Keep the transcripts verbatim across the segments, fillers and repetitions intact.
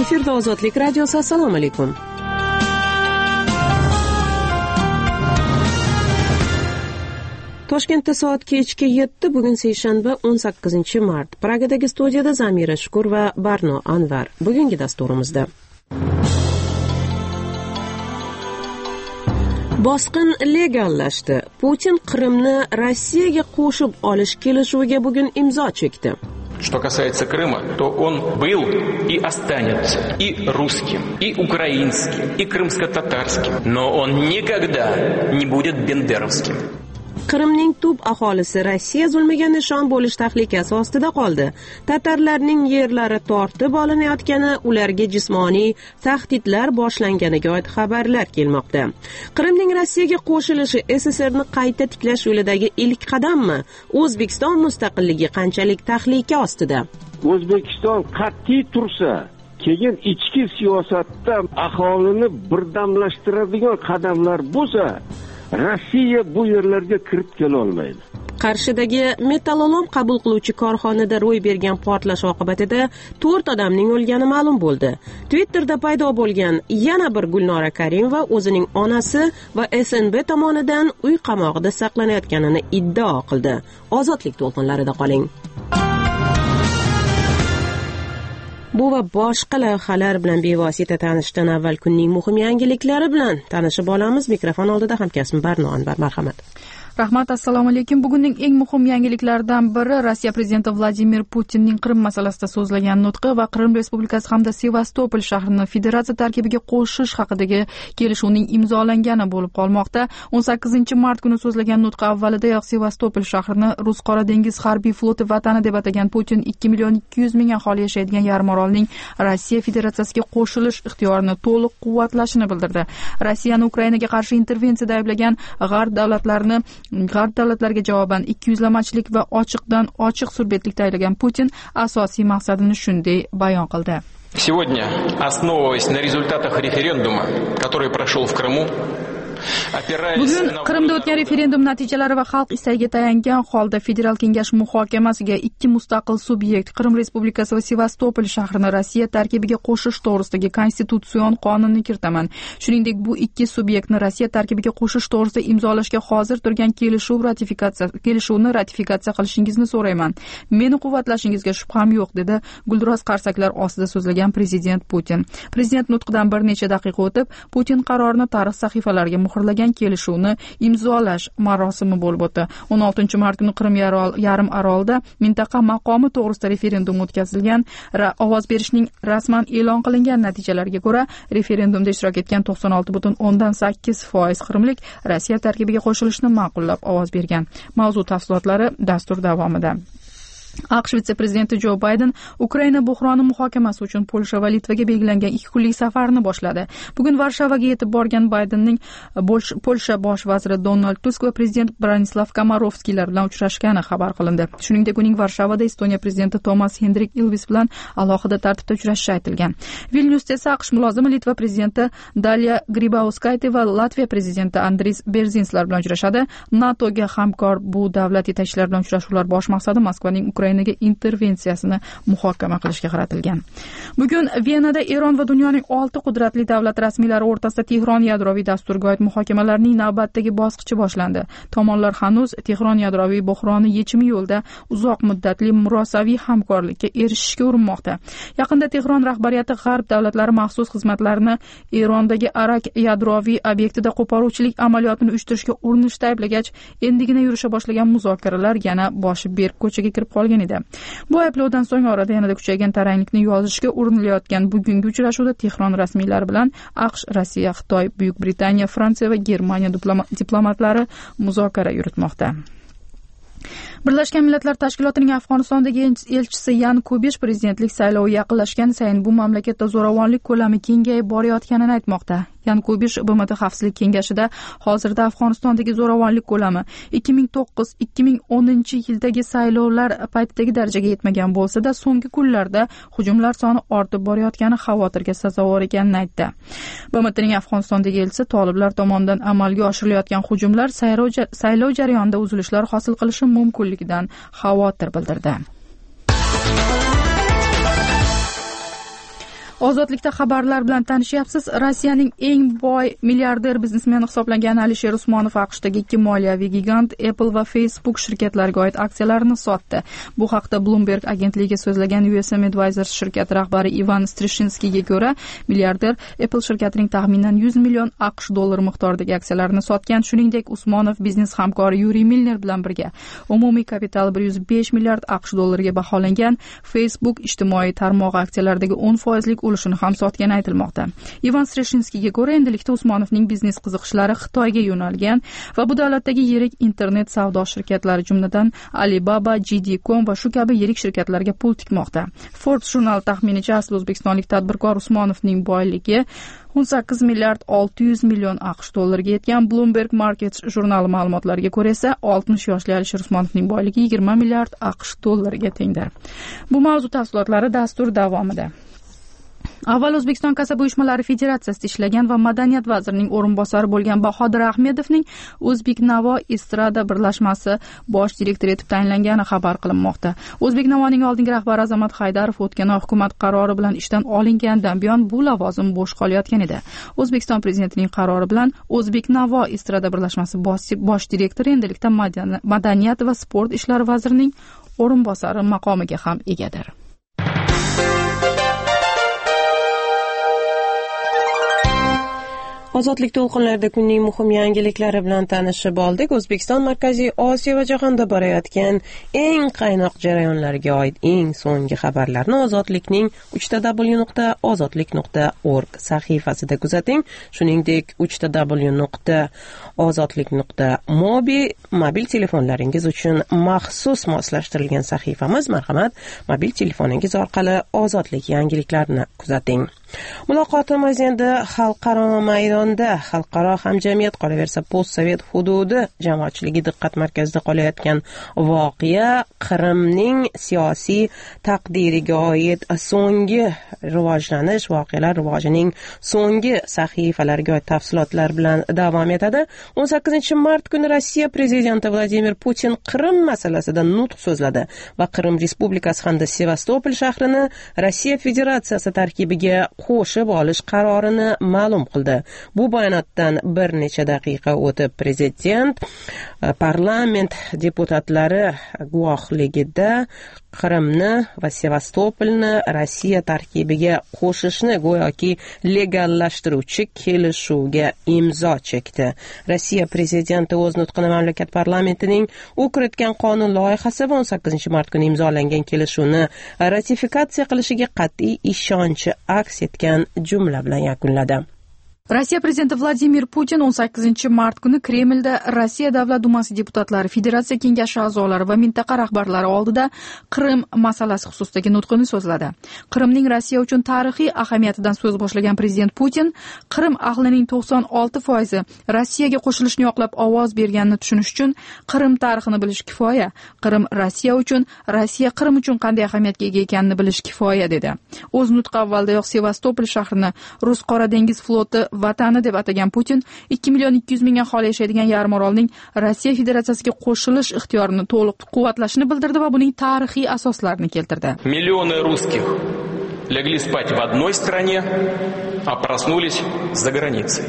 Efirda Ozodlik radiosi. Assalomu alaykum. Toshkentda soat kechki yetti, bugun seshanba o'n sakkizinchi mart. Pragadagi studiyada Zamira Shukur va Barno Anvar. Bugungi dasturimizda bosqin legallashdi. Putin Qrimni Rossiyaga qo'shib olish kelishuviga bugun imzo chekdi. Что касается Крыма, то он был и останется и русским, и украинским, и крымско-татарским, но он никогда не будет бендеровским. Qrimning tub aholisi Rossiya zulmiga nishon bo'lish tahlikasi ostida qoldi. Tatarlarning yerlari tortib olinayotgani, ularga jismoniy tahdidlar boshlanganiga oid xabarlar kelmoqda. Qrimning Rossiyaga qo'shilishi S S R ni qayta tiklash yo'lidagi ilk qadammi? O'zbekiston mustaqilligi qanchalik tahlika ostida? O'zbekiston qat'iy tursa, keyin ichki siyosatda aholini birdamlashtiradigan qadamlar bo'lsa, Rossiya bu yerlarga kirib kela olmaydi. Qarshidagi metallolom qabul qiluvchi korxonada ro'y bergan portlash oqibatida to'rt odamning o'lgani ma'lum bo'ldi. Twitterda paydo bo'lgan yana bir Gulnora Karimova o'zining onasi va S N B tomonidan uy qamog'ida saqlanayotganini iddao qildi. Ozodlik to'lqinlarida qoling. Bu va boshqa lavhalar bilan bevosita tanishdan avval kunning muhim yangiliklari bilan tanishib olamiz. Mikrofon oldida hamkasbim Barno Anvar, marhamat. Rahmat, assalomu alaykum. Bugunning eng muhim yangiliklaridan biri Rossiya prezidenti Vladimir Putinning Qrim masalasida so'zlagan nutqi va Qrim Respublikasi hamda Sevastopol shahrini federatsiya tarkibiga qo'shish haqidagi kelishuvning imzolangani bo'lib qolmoqda. o'n sakkizinchi mart kuni so'zlagan nutqi avvalidayoq Sevastopol shahrini Rus Qora dengiz harbiy floti vatani deb atagan Putin ikki million ikki yuz ming aholi yashaydigan yarimorolning Rossiya federatsiyasiga qo'shilish ixtiyorini to'liq quvvatlashini bildirdi. Rossiyani Ukrainaga qarshi intervensiyada ayblagan G'arb davlatlarini G'arb davlatlariga javoban ikki yuzlamachilik va ochiqdan ochiq surbetlikda aylagan Putin asosiy maqsadini shunday bayon qildi. Сегодня, основываясь на результатах референдума, который прошел в Крыму, bugun Qrimda o'tgan referendum natijalari va xalq istagiga tayangan holda Federal kengash muhokamasiga ikki mustaqil subyekt Qrim Respublikasi va Sevastopol shahrini Rossiya tarkibiga qo'shish to'g'risidagi konstitutsion qonunni kiritaman. Shuningdek, bu ikki subyektni Rossiya tarkibiga qo'shish to'g'risida imzolashga hozir turgan kelishuv ratifikatsiya kelishuvni ratifikatsiya qilishingizni so'rayman. Meni quvvatlashingizga shubham yo'q, dedi gulduros qarsaklar ostida so'zlagan prezident Putin. Prezident nutqidan bir necha daqiqa o'tib, Putin qarorini tarix sahifalariga muhrlagan kelishuvni imzolash marosimi bo'lib o'tdi. o'n oltinchi mart kuni Qrim yarim orolida mintaqa maqomi to'g'risida referendum o'tkazilgan. Ovoz berishning rasman e'lon qilingan natijalariga ko'ra, referendumda ishtirok etgan to'qson olti butun o'ndan sakkiz foiz qrimlik Rossiya tarkibiga qo'shilishni ma'qullab ovoz bergan. Mavzu tafsilotlari dastur davomida. AQSh vitse-prezidenti Jo Bayden Ukraina buhroni muhokamasi uchun Polsha va Litvaga belgilangan ikki kunlik safarini boshladi. Bugun Varshavaga yetib borgan Baydenning Polsha bosh vaziri Donald Tusk va prezident Branislav Komarovskiylar bilan uchrashgani xabar qilindi. Shuningdek, uning Varshavada Estoniya prezidenti Tomas Hendrik Ilves bilan alohida tartibda uchrashishi aytilgan. Vilnyusda esa AQSh mulozimi Litva prezidenti Dalia Gribauskaite va Latviya prezidenti Andris Berzinslar bilan uchrashadi. NATOga hamkor bu davlat yetakchilari bilan uchrashuvlar bosh maqsadi Moskvaning Ukrainaga intervensiyasini muhokama qilishga qaratilgan. Bugun Venada Eron va dunyoning olti qudratli davlat rasmiylari o'rtasida Tehron yadroviy dasturiga oid muhokamalarining navbatdagi bosqichi boshlandi. Tomonlar hanuz Tehron yadroviy buhroni yechimi yo'lida uzoq muddatli murosaviy hamkorlikka erishishga urinmoqda. Yaqinda Tehron rahbariyati G'arb davlatlari maxsus xizmatlarini Erondagi Arak yadroviy obyektida qo'poruvchilik amaliyotini uyushtirishga urinishda ayblagach, endigina yurisha boshlagan muzokaralar yana boshi berk ko'chaga kirib qolgan edi. Bu ayblovdan so'ng orada yanada kuchaygan taranglikni yozishga urinilayotgan bugungi uchrashuvda Tehron rasmiylari bilan AQSh, Rossiya, Xitoy, Buyuk Britaniya, Fransiya va Germaniya diplomatlari muzokara yuritmoqda. Birlashgan Millatlar Tashkilotining Afg'onistondagi elchisi Yan Kubish prezidentlik saylovi yaqinlashgan sayin bu mamlakatda zo'ravonlik ko'lami kengayib borayotganini aytmoqda. Yan Kubish B M T Xavfsizlik kengashida hozirda Afg'onistondagi zo'ravonlik ko'lami ikki ming to'qqiz ikki ming o'ninchi yildagi saylovlar paytidagi darajaga yetmagan bo'lsa-da, so'nggi kunlarda hujumlar soni ortib borayotgani xavotirga sazovor ekanini aytdi. B M T'ning Afg'onistondagi elchisi toliblar tomonidan amalga oshirilayotgan hujumlar saylov jarayonida uzilishlar hosil qilishi mumkinligidan xavotir bildirdi. Ozodlikda xabarlar bilan tanishyapsiz. Rossiyaning eng boy milliarder biznesmeni hisoblangan Alisher Usmonov AQShdagi ikki moliyaviy gigant Apple va Facebook shirkatlariga oid aksiyalarini sotdi. Bu haqda Bloomberg agentligiga so'zlagan U S M Advisors shirkati rahbari Ivan Strishinskiyga ko'ra, milliarder Apple shirkatining taxminan yuz million AQSh dollari miqdoridagi aksiyalarini sotgan. Shuningdek, Usmonov biznes hamkori Yuriy Milner bilan birga umumiy kapitali bir yuz besh milliard AQSh dollariga baholangan Facebook ijtimoiy tarmog'i aksiyalaridagi o'n foizlik ulushini ham sotgani aytilmoqda. Ivan Strishinskiyga ko'ra, endilikda Usmonovning biznes qiziqishlari Xitoyga yo'nalgan va bu davlatdagi yirik internet savdo shirkatlari, jumladan Alibaba, J D dot com va shu kabi yirik shirkatlarga pul tikmoqda. Forbes jurnali taxminicha asl o'zbekistonlik tadbirkor Usmonovning boyligi o'n sakkiz milliard olti yuz million AQSh dollariga yetgan. Bloomberg Markets jurnali ma'lumotlariga ko'ra esa oltmish yoshli Alisher Usmonovning boyligi yigirma milliard AQSh dollariga tengdir. Bu mavzu tafsilotlari dastur davomida. Avval O'zbekiston kasaba uyushmalari federatsiyasida ishlagan va madaniyat vazirining o'rinbosari bo'lgan Bahodir Ahmedovning O'zbeknavo Estrada birlashmasi bosh direktori etib tayinlangani xabar qilinmoqda. O'zbeknavoning oldingi rahbari Azamat Haydarov o'tgan hukumat qarori bilan ishdan olingandan buyon bu lavozim bo'sh qolayotgan edi. O'zbekiston prezidentining qarori bilan O'zbeknavo Estrada birlashmasi bosh direktori endilikda madaniyat va sport ishlari vazirining o'rinbosari maqomiga ham egadir. Ozodlik to'lqinlarida kunning muhim yangiliklari bilan tanishib oldik. O'zbekiston Markaziy Osiyo va jahonda borayotgan eng qaynoq jarayonlarga oid eng so'nggi xabarlarni Ozodlikning uch w nuqta ozodlik nuqta org sahifasida kuzating. Shuningdek, uch w nuqta ozodlik nuqta mobi mobil telefonlaringiz uchun maxsus moslashtirilgan sahifamiz. Marhamat, mobil telefoningiz orqali Ozodlik yangiliklarini kuzating. Muloqotimiz endi xalqaro maydonda. Xalqaro hamjamiyat, qolaversa postsovet hududi jamoatchiligi diqqat markazida qolayotgan voqea Qrimning siyosiy taqdiriga oid so'nggi rivojlanish, voqealar rivojining so'nggi sahifalariga oid tafsilotlar bilan davom etadi. o'n sakkizinchi mart kuni Rossiya prezidenti Vladimir Putin Qrim masalasida nutq so'zladi va Qrim Respublikasi hamda Sevastopol shahrini Rossiya Federatsiyasi tarkibiga qo'shib olish qarorini ma'lum qildi. Bu bayonotdan bir necha daqiqa o'tib prezident parlament deputatlari guvohligida Qrimni va Sevastopolni Rossiya tarkibiga qo'shishni go'yoki legallashtiruvchi kelishuvga imzo chekdi. Rossiya prezidenti o'z nutqini mamlakat parlamentining u kiritgan qonun loyihasi va o'n sakkizinchi mart kuni imzolangan kelishuvni ratifikatsiya qilishiga qat'iy ishonchi aks etgan jumla bilan yakunladi. Rossiya prezidenti Vladimir Putin o'n sakkizinchi mart kuni Kremlda Rossiya Davlat Dumasi deputatlari, Federatsiya kengashi a'zolari va mintaqa rahbarlari oldida Qrim masalasi xususidagi nutqini so'zladi. Qrimning Rossiya uchun tarixiy ahamiyatidan so'z boshlagan prezident Putin, Qrim ahlining to'qson olti foizi Rossiyaga qo'shilishni yoqlab ovoz berganini tushunish uchun Qrim tarixini bilish kifoya. Qrim Rossiya uchun, Rossiya Qrim uchun qanday ahamiyatga ega ekanini bilish kifoya dedi. O'z nutqi avvaldayoq Sevastopol shahrini Rus Qora dengiz floti vatani deb atagan Putin, ikki million ikki yuz ming aholi yashaydigan yarim orolning Rossiya Federatsiyasiga qo'shilish ixtiyorini to'liq quvvatlashini bildirdi va buning tarixiy asoslarini keltirdi. Millионы русских легли спать в одной стране, а проснулись за границей.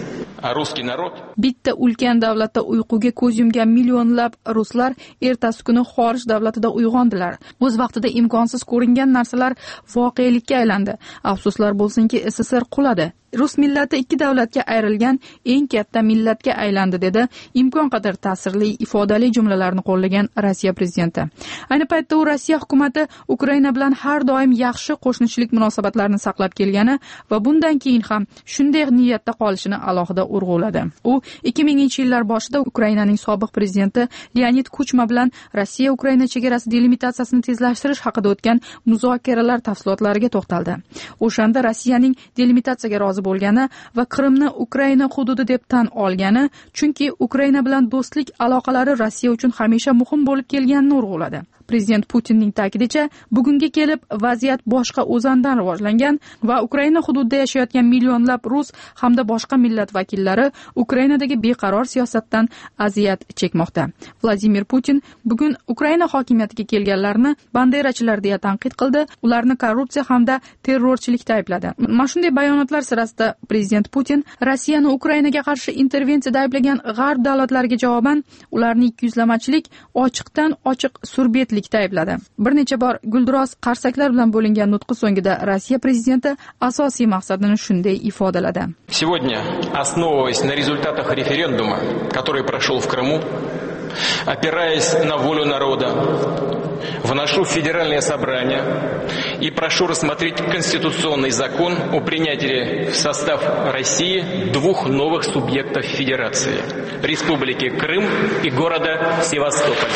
Bitta ulkan davlatda uyquga ko'z yumgan millionlab ruslar ertasi kuni xorij davlatida uyg'ondilar. O'z vaqtida imkonsiz ko'ringan narsalar voqelikka aylandi. Afsuslar bo'lsinki, S S R quladi. Rus millati ikki davlatga ayrilgan eng katta millatga aylandi, dedi imkon qadar ta'sirli, ifodali jumlalarni qo'llagan Rossiya prezidenti. Ayni paytda u Rossiya hukumati Ukraina bilan har doim yaxshi qo'shnichilik munosabatlarini saqlab kelgani va bundan keyin ham shunday niyatda qolishini alohida urg'uladi. U ikki minginchi yillar boshida Ukrainaning sobiq prezidenti Leonid Kuchma bilan Rossiya Ukraina chegarasi delimitatsiyasini tezlashtirish haqida o'tgan muzokaralar tafsilotlariga to'xtaldi. O'shanda Rossiyaning delimitatsiyaga rozi bo'lgani va Qrimni Ukraina hududi deb tan olgani, chunki Ukraina bilan do'stlik aloqalari Rossiya uchun hamisha muhim bo'lib kelganini urg'uladi. Prezident Putinning ta'kidicha, bugunga kelib vaziyat boshqa o'zandan rivojlangan va Ukraina hududida yashayotgan millionlab rus hamda boshqa millat vakillari Ukrainadagi beqaror siyosatdan aziyat chekmoqda. Vladimir Putin bugun Ukraina hokimiyatiga kelganlarni banderachilar deya tanqid qildi, ularni korrupsiya hamda terrorchilikda aybladi. Mana shunday bayonotlar sirasida Prezident Putin Rossiyani Ukrainaga qarshi intervensiyada ayblagan g'arb davlatlariga javoban ularni ikkiyuzlamachilik, ochiqdan ochiq surbetlikda aybladi. Bir necha bor gulduros qarsaklar bilan bo'lingan nutqi so'ngida Rossiya prezidenti asosiy maqsadini shunday ifodaladi. Сегодня, основываясь на результатах референдума, который прошел в Крыму, опираясь на волю народа, вношу в Федеральное собрание и прошу рассмотреть конституционный закон о принятии в состав России двух новых субъектов Федерации – Республики Крым и города Севастополь.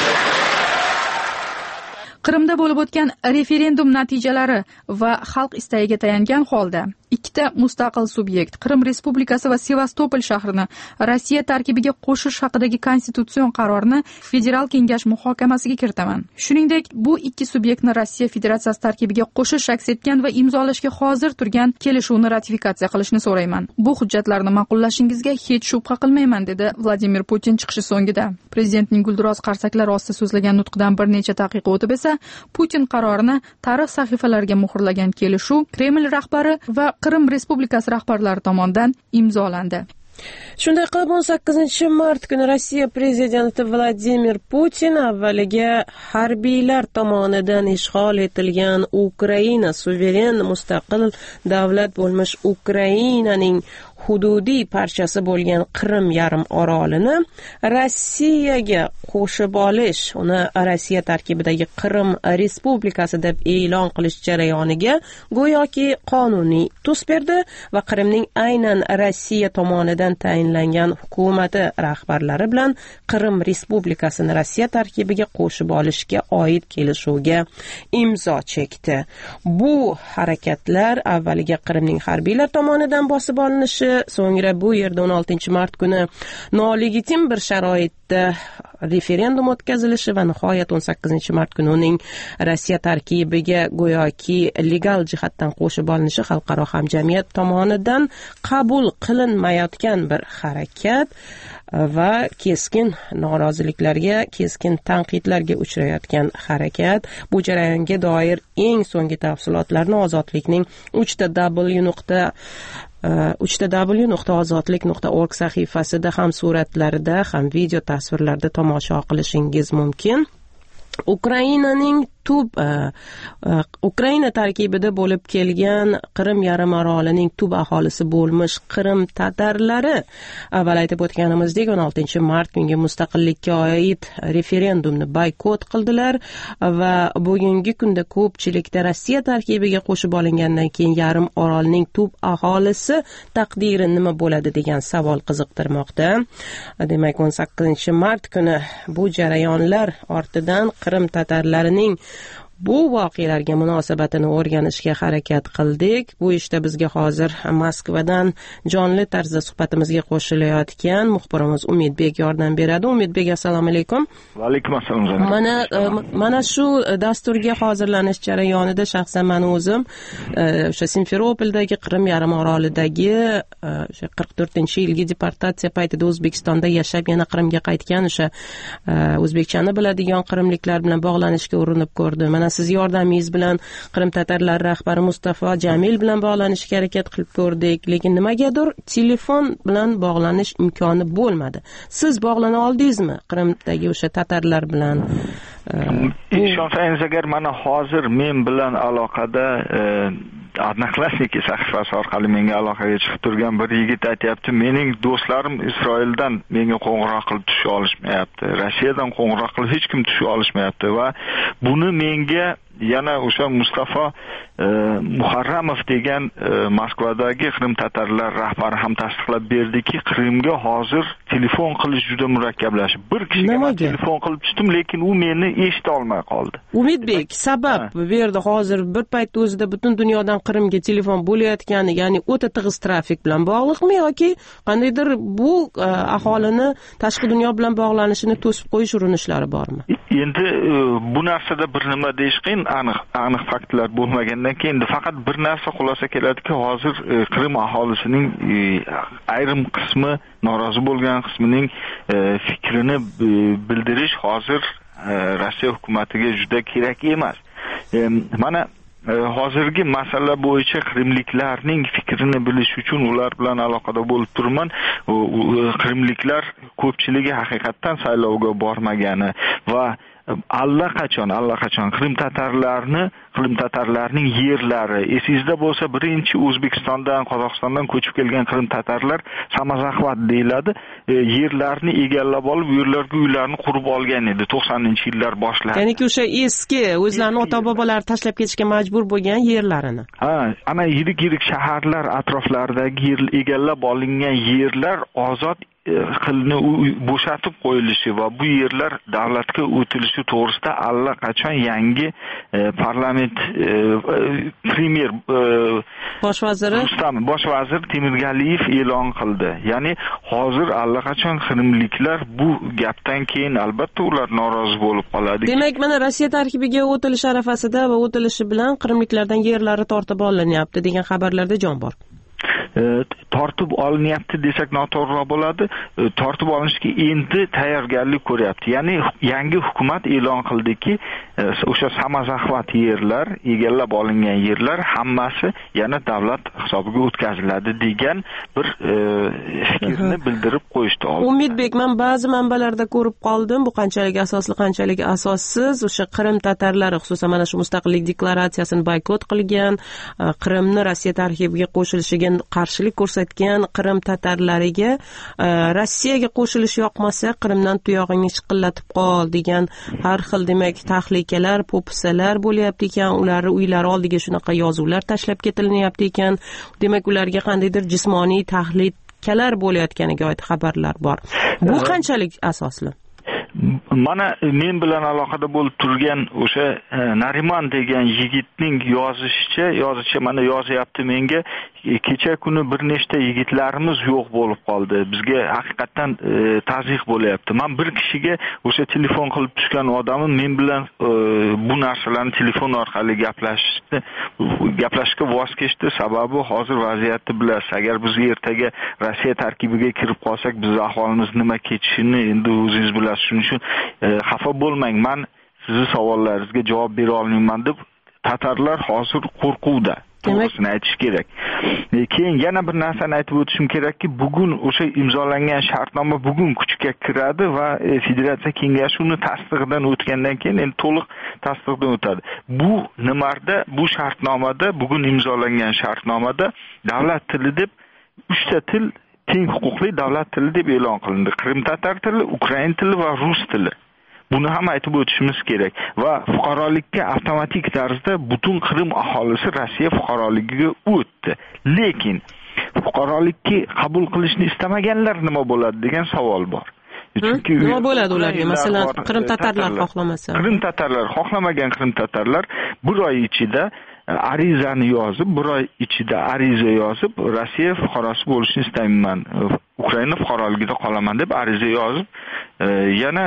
Qrimda bo'lib o'tgan referendum natijalari va xalq istagiga tayangan holda ikkita mustaqil subyekt Qrim Respublikasi va Sevastopol shahrini Rossiya tarkibiga qo'shish haqidagi konstitutsion qarorni Federal kengash muhokamasiga kiritaman. Shuningdek, bu ikki subyektni Rossiya Federatsiyasi tarkibiga qo'shish aks etgan va imzolashga hozir turgan kelishuvni ratifikatsiya qilishni so'rayman. Bu hujjatlarni ma'qullashingizga hech shubha qilmayman, dedi Vladimir Putin chiqishi so'ngida. Prezidentning gulduros qarsaklar ostida so'zlagan nutqidan bir necha daqiqa o'tib esa Putin qarorini tarix sahifalariga muhrlagan kelishuv Kreml rahbari va Qrim Respublikasi rahbarlari tomonidan imzolandi. Shunday qilib o'n sakkizinchi mart kuni Rossiya prezidenti Vladimir Putin avvaliga harbiylar tomonidan ishg'ol etilgan Ukraina suveren mustaqil davlat bo'lmish Ukrainaning hududiy parchasi bo'lgan Qrim yarim orolini Rossiyaga qo'shib olish, uni Rossiya tarkibidagi Qrim Respublikasi deb e'lon qilish jarayoniga go'yoki qonuniy tus berdi va Qrimning aynan Rossiya tomonidan tayinlangan hukumati rahbarlari bilan Qrim Respublikasini Rossiya tarkibiga qo'shib olishga oid kelishuvga imzo chekdi. Bu harakatlar avvaliga Qrimning harbiylar tomonidan bosib olinishi, so'ngra bu yerda o'n oltinchi mart kuni noligitim bir sharoitda referendum o'tkazilishi va nihoyat o'n sakkizinchi mart kuni uning Rossiya tarkibiga go'yoki legal jihatdan qo'shib olinishi xalqaro hamjamiyat tomonidan qabul qilinmayotgan bir harakat va keskin noroziliklarga, keskin tanqidlarga uchrayotgan harakat. Bu jarayonga doir eng so'nggi tafsilotlarni Ozodlikning uch ta w nuqta uch ta w nuqta ozodlik nuqta org sahifasida ham suratlarda, ham video tasvirlarda tomosha qilishingiz mumkin. Ukrainaning tub uh, uh, Ukraina tarkibida bo'lib kelgan Qrim yarim orolining tub aholisi bo'lmish Qrim tatarlari avval aytib o'tganimizdek o'n oltinchi mart kungi mustaqillikka oid referendumni boykot qildilar va bugungi kunda ko'pchilikda Rossiya tarkibiga qo'shib olingandan keyin yarim orolning tub aholisi taqdiri nima bo'ladi degan savol qiziqtirmoqda. Demak, o'n sakkizinchi mart kuni bu jarayonlar ortidan Qrim tatarlarining bu voqealarga munosabatini o'rganishga harakat qildik. Bu ishda bizga hozir Moskvadan jonli tarzda suhbatimizga qo'shilayotgan muxbirimiz Umidbek yordam beradi. Umidbek, assalomu alaykum. Va alaykum assalom. Mana mana shu dasturga hozirlanish jarayonida shaxsan men o'zim o'sha Simferopoldagi Qrim yarim orolidagi o'sha qirq to'rtinchi yilgi deportatsiya paytida O'zbekistonda yashab yana Qrimga qaytgan o'sha o'zbekchani biladigan qrimliklar bilan bog'lanishga urinib ko'rdim. Mana siz yordamingiz bilan Qrim tatarlari rahbari Mustafa Jamil bilan bog'lanishga harakat qilib ko'rdik, lekin nimagadir telefon bilan bog'lanish imkoni bo'lmadi. Siz bog'lana oldingizmi Qrimdagi o'sha tatarlar bilan? Ishonsangiz agar, mana hozir men bilan aloqada Odnoklassniki sahifasi orqali menga aloqaga chiqib turgan bir yigit aytayapti, mening do'stlarim Isroildan menga qo'ng'iroq qilib tusha olishmayapti, Rossiyadan qo'ng'iroq qilib hech kim tusha olishmayapti va buni menga yana o'sha Mustafa Muharramov degan Moskvadagi Qrim tatarlar rahbari ham tasdiqlab berdiki, Qrimga hozir telefon qilish juda murakkablashib. Bir kishiga telefon qilib tushdim, lekin u meni eshita olmay qoldi. Umidbek, sabab bu yerda hozir bir paytda o'zida butun dunyodan Qrimga telefon bo'layotgani, ya'ni o'ta tig'iz trafik bilan bog'liqmi yoki qandaydir bu aholini tashqi dunyo bilan bog'lanishini to'sib qo'yish urinishlari bormi? Endi bu narsada bir nima deyish qiyin, aniq aniq faktlar bo'lmagandan keyin faqat bir narsa xulosa keladiki, hozir Qrim aholisining ayrim qismi, norozi bo'lgan qismining fikrini bildirish hozir Rossiya hukumatiga juda kerak emas. Mana hozirgi masala bo'yicha qrimliklarning fikrini bilish uchun ular bilan aloqada bo'lib turman. Qrimliklar ko'pchiligi haqiqatan saylovga bormagani va allaqachon allaqachon Qrim tatarlarini Qrim tatarlarning yerlari esingizda bo'lsa, birinchi O'zbekistondan, Qozog'istondan ko'chib kelgan Qrim tatarlar Samazahvat deyiladi, yerlarni egallab olib, yerlarga uylarni qurib olgan edi to'qsoninchi yillar boshlarida. Ya'ni o'sha eski o'zlarining ota-bobolari tashlab ketishga majbur bo'lgan yerlarini. Ha, ana yirik-yirik shaharlar atroflaridagi yer egallab olingan yerlar ozod qilni bo'shatib qo'yilishi va bu yerlar davlatga o'tilishi to'g'risida allaqachon yangi parlament premyer bosh vaziri Rustam bosh vazir Temirgaliyev e'lon qildi. Ya'ni hozir allaqachon qrimliklar bu gapdan keyin albatta ular norozi bo'lib qoladi. Demak, mana Rossiya tarkibiga o'tilish arafasida va o'tilishi bilan qrimliklardan yerlari tortib olinyapti degan xabarlarda jon bor. Tortib olinyapti desak noto'g'ri bo'ladi. Tortib olinishga endi tayyorgarlik ko'ryapti. Ya'ni yangi hukumat e'lon qildiki, o'sha Samazahvat yerlar, egallab olingan yerlar hammasi yana davlat hisobiga o'tkaziladi degan bir fikrni bildirib qo'yishdi. Umidbek, men ba'zi manbalarda ko'rib qoldim, bu qanchalik asosli, qanchalik asossiz. O'sha Qrim tatarlari, xususan mana shu mustaqillik deklaratsiyasini boykot qilgan, Qrimni Rossiya tarkibiga qo'shilishiga qarshilik ko'rsatgan Qrim tatarlariga Rossiyaga qo'shilish yoqmasa, Qrimdan tuyog'ingni chiqillatib qol degan har xil demak tahlikalar, po'pisalar bo'lyapti ekan, ularning uylari oldiga shunaqa yozuvlar tashlab ketilyapti ekan. Demak, ularga qandaydir jismoniy tahlikalar bo'layotganiga oid xabarlar bor. Bu qanchalik asosli? Mana men bilan aloqada bo'lib turgan o'sha Nariman degan yigitning yozishicha, yozishicha mana yozyapti menga, kecha kuni bir nechta yigitlarimiz yo'q bo'lib qoldi. Bizga haqiqatan tazyiq bo'layapti. Men bir kishiga o'sha telefon qilib tushgan odamim men bilan bu narsalarni telefon orqali gaplashishni, gaplashishga voz kechdi. Sababi hozir vaziyatni bilasiz. Agar biz ertaga Rossiya tarkibiga kirib qolsak, biz aholimiz nima kechishini endi o'zingiz bilasiz. Shuning uchun xafa bo'lmang, men sizni savollaringizga javob bera olmayman deb tatarlar hozir qo'rquvda. To'g'risini aytish kerak. Keyin yana bir narsani aytib o'tishim kerakki, bugun o'sha imzolangan shartnoma bugun kuchga kiradi va Federatsiya Kengashi uni tasdig'idan o'tgandan keyin endi to'liq tasdig'idan o'tadi. Bu nimalarda, bu shartnomada, bugun imzolangan shartnomada davlat tili deb uchta til teng huquqli davlat tili deb e'lon qilindi. Qrim tatar tili, ukrain tili va rus tili. Buni ham aytib o'tishimiz kerak va fuqarolikka avtomatik tarzda butun Qrim aholisi Rossiya fuqaroligiga o'tdi. Lekin fuqarolikka qabul qilishni istamaganlar nima bo'ladi degan savol bor. Chunki nima bo'ladi ularga? Masalan, Qrim tatarlar xohlamasa. Qrim tatarlar xohlamagan Qrim tatarlar bir oy ichida arizani yozib, bir oy ichida ariza yozib, Rossiya fuqarosi bo'lishni istayman, Ukraina fuqaroligida qolaman deb ariza yozib, yana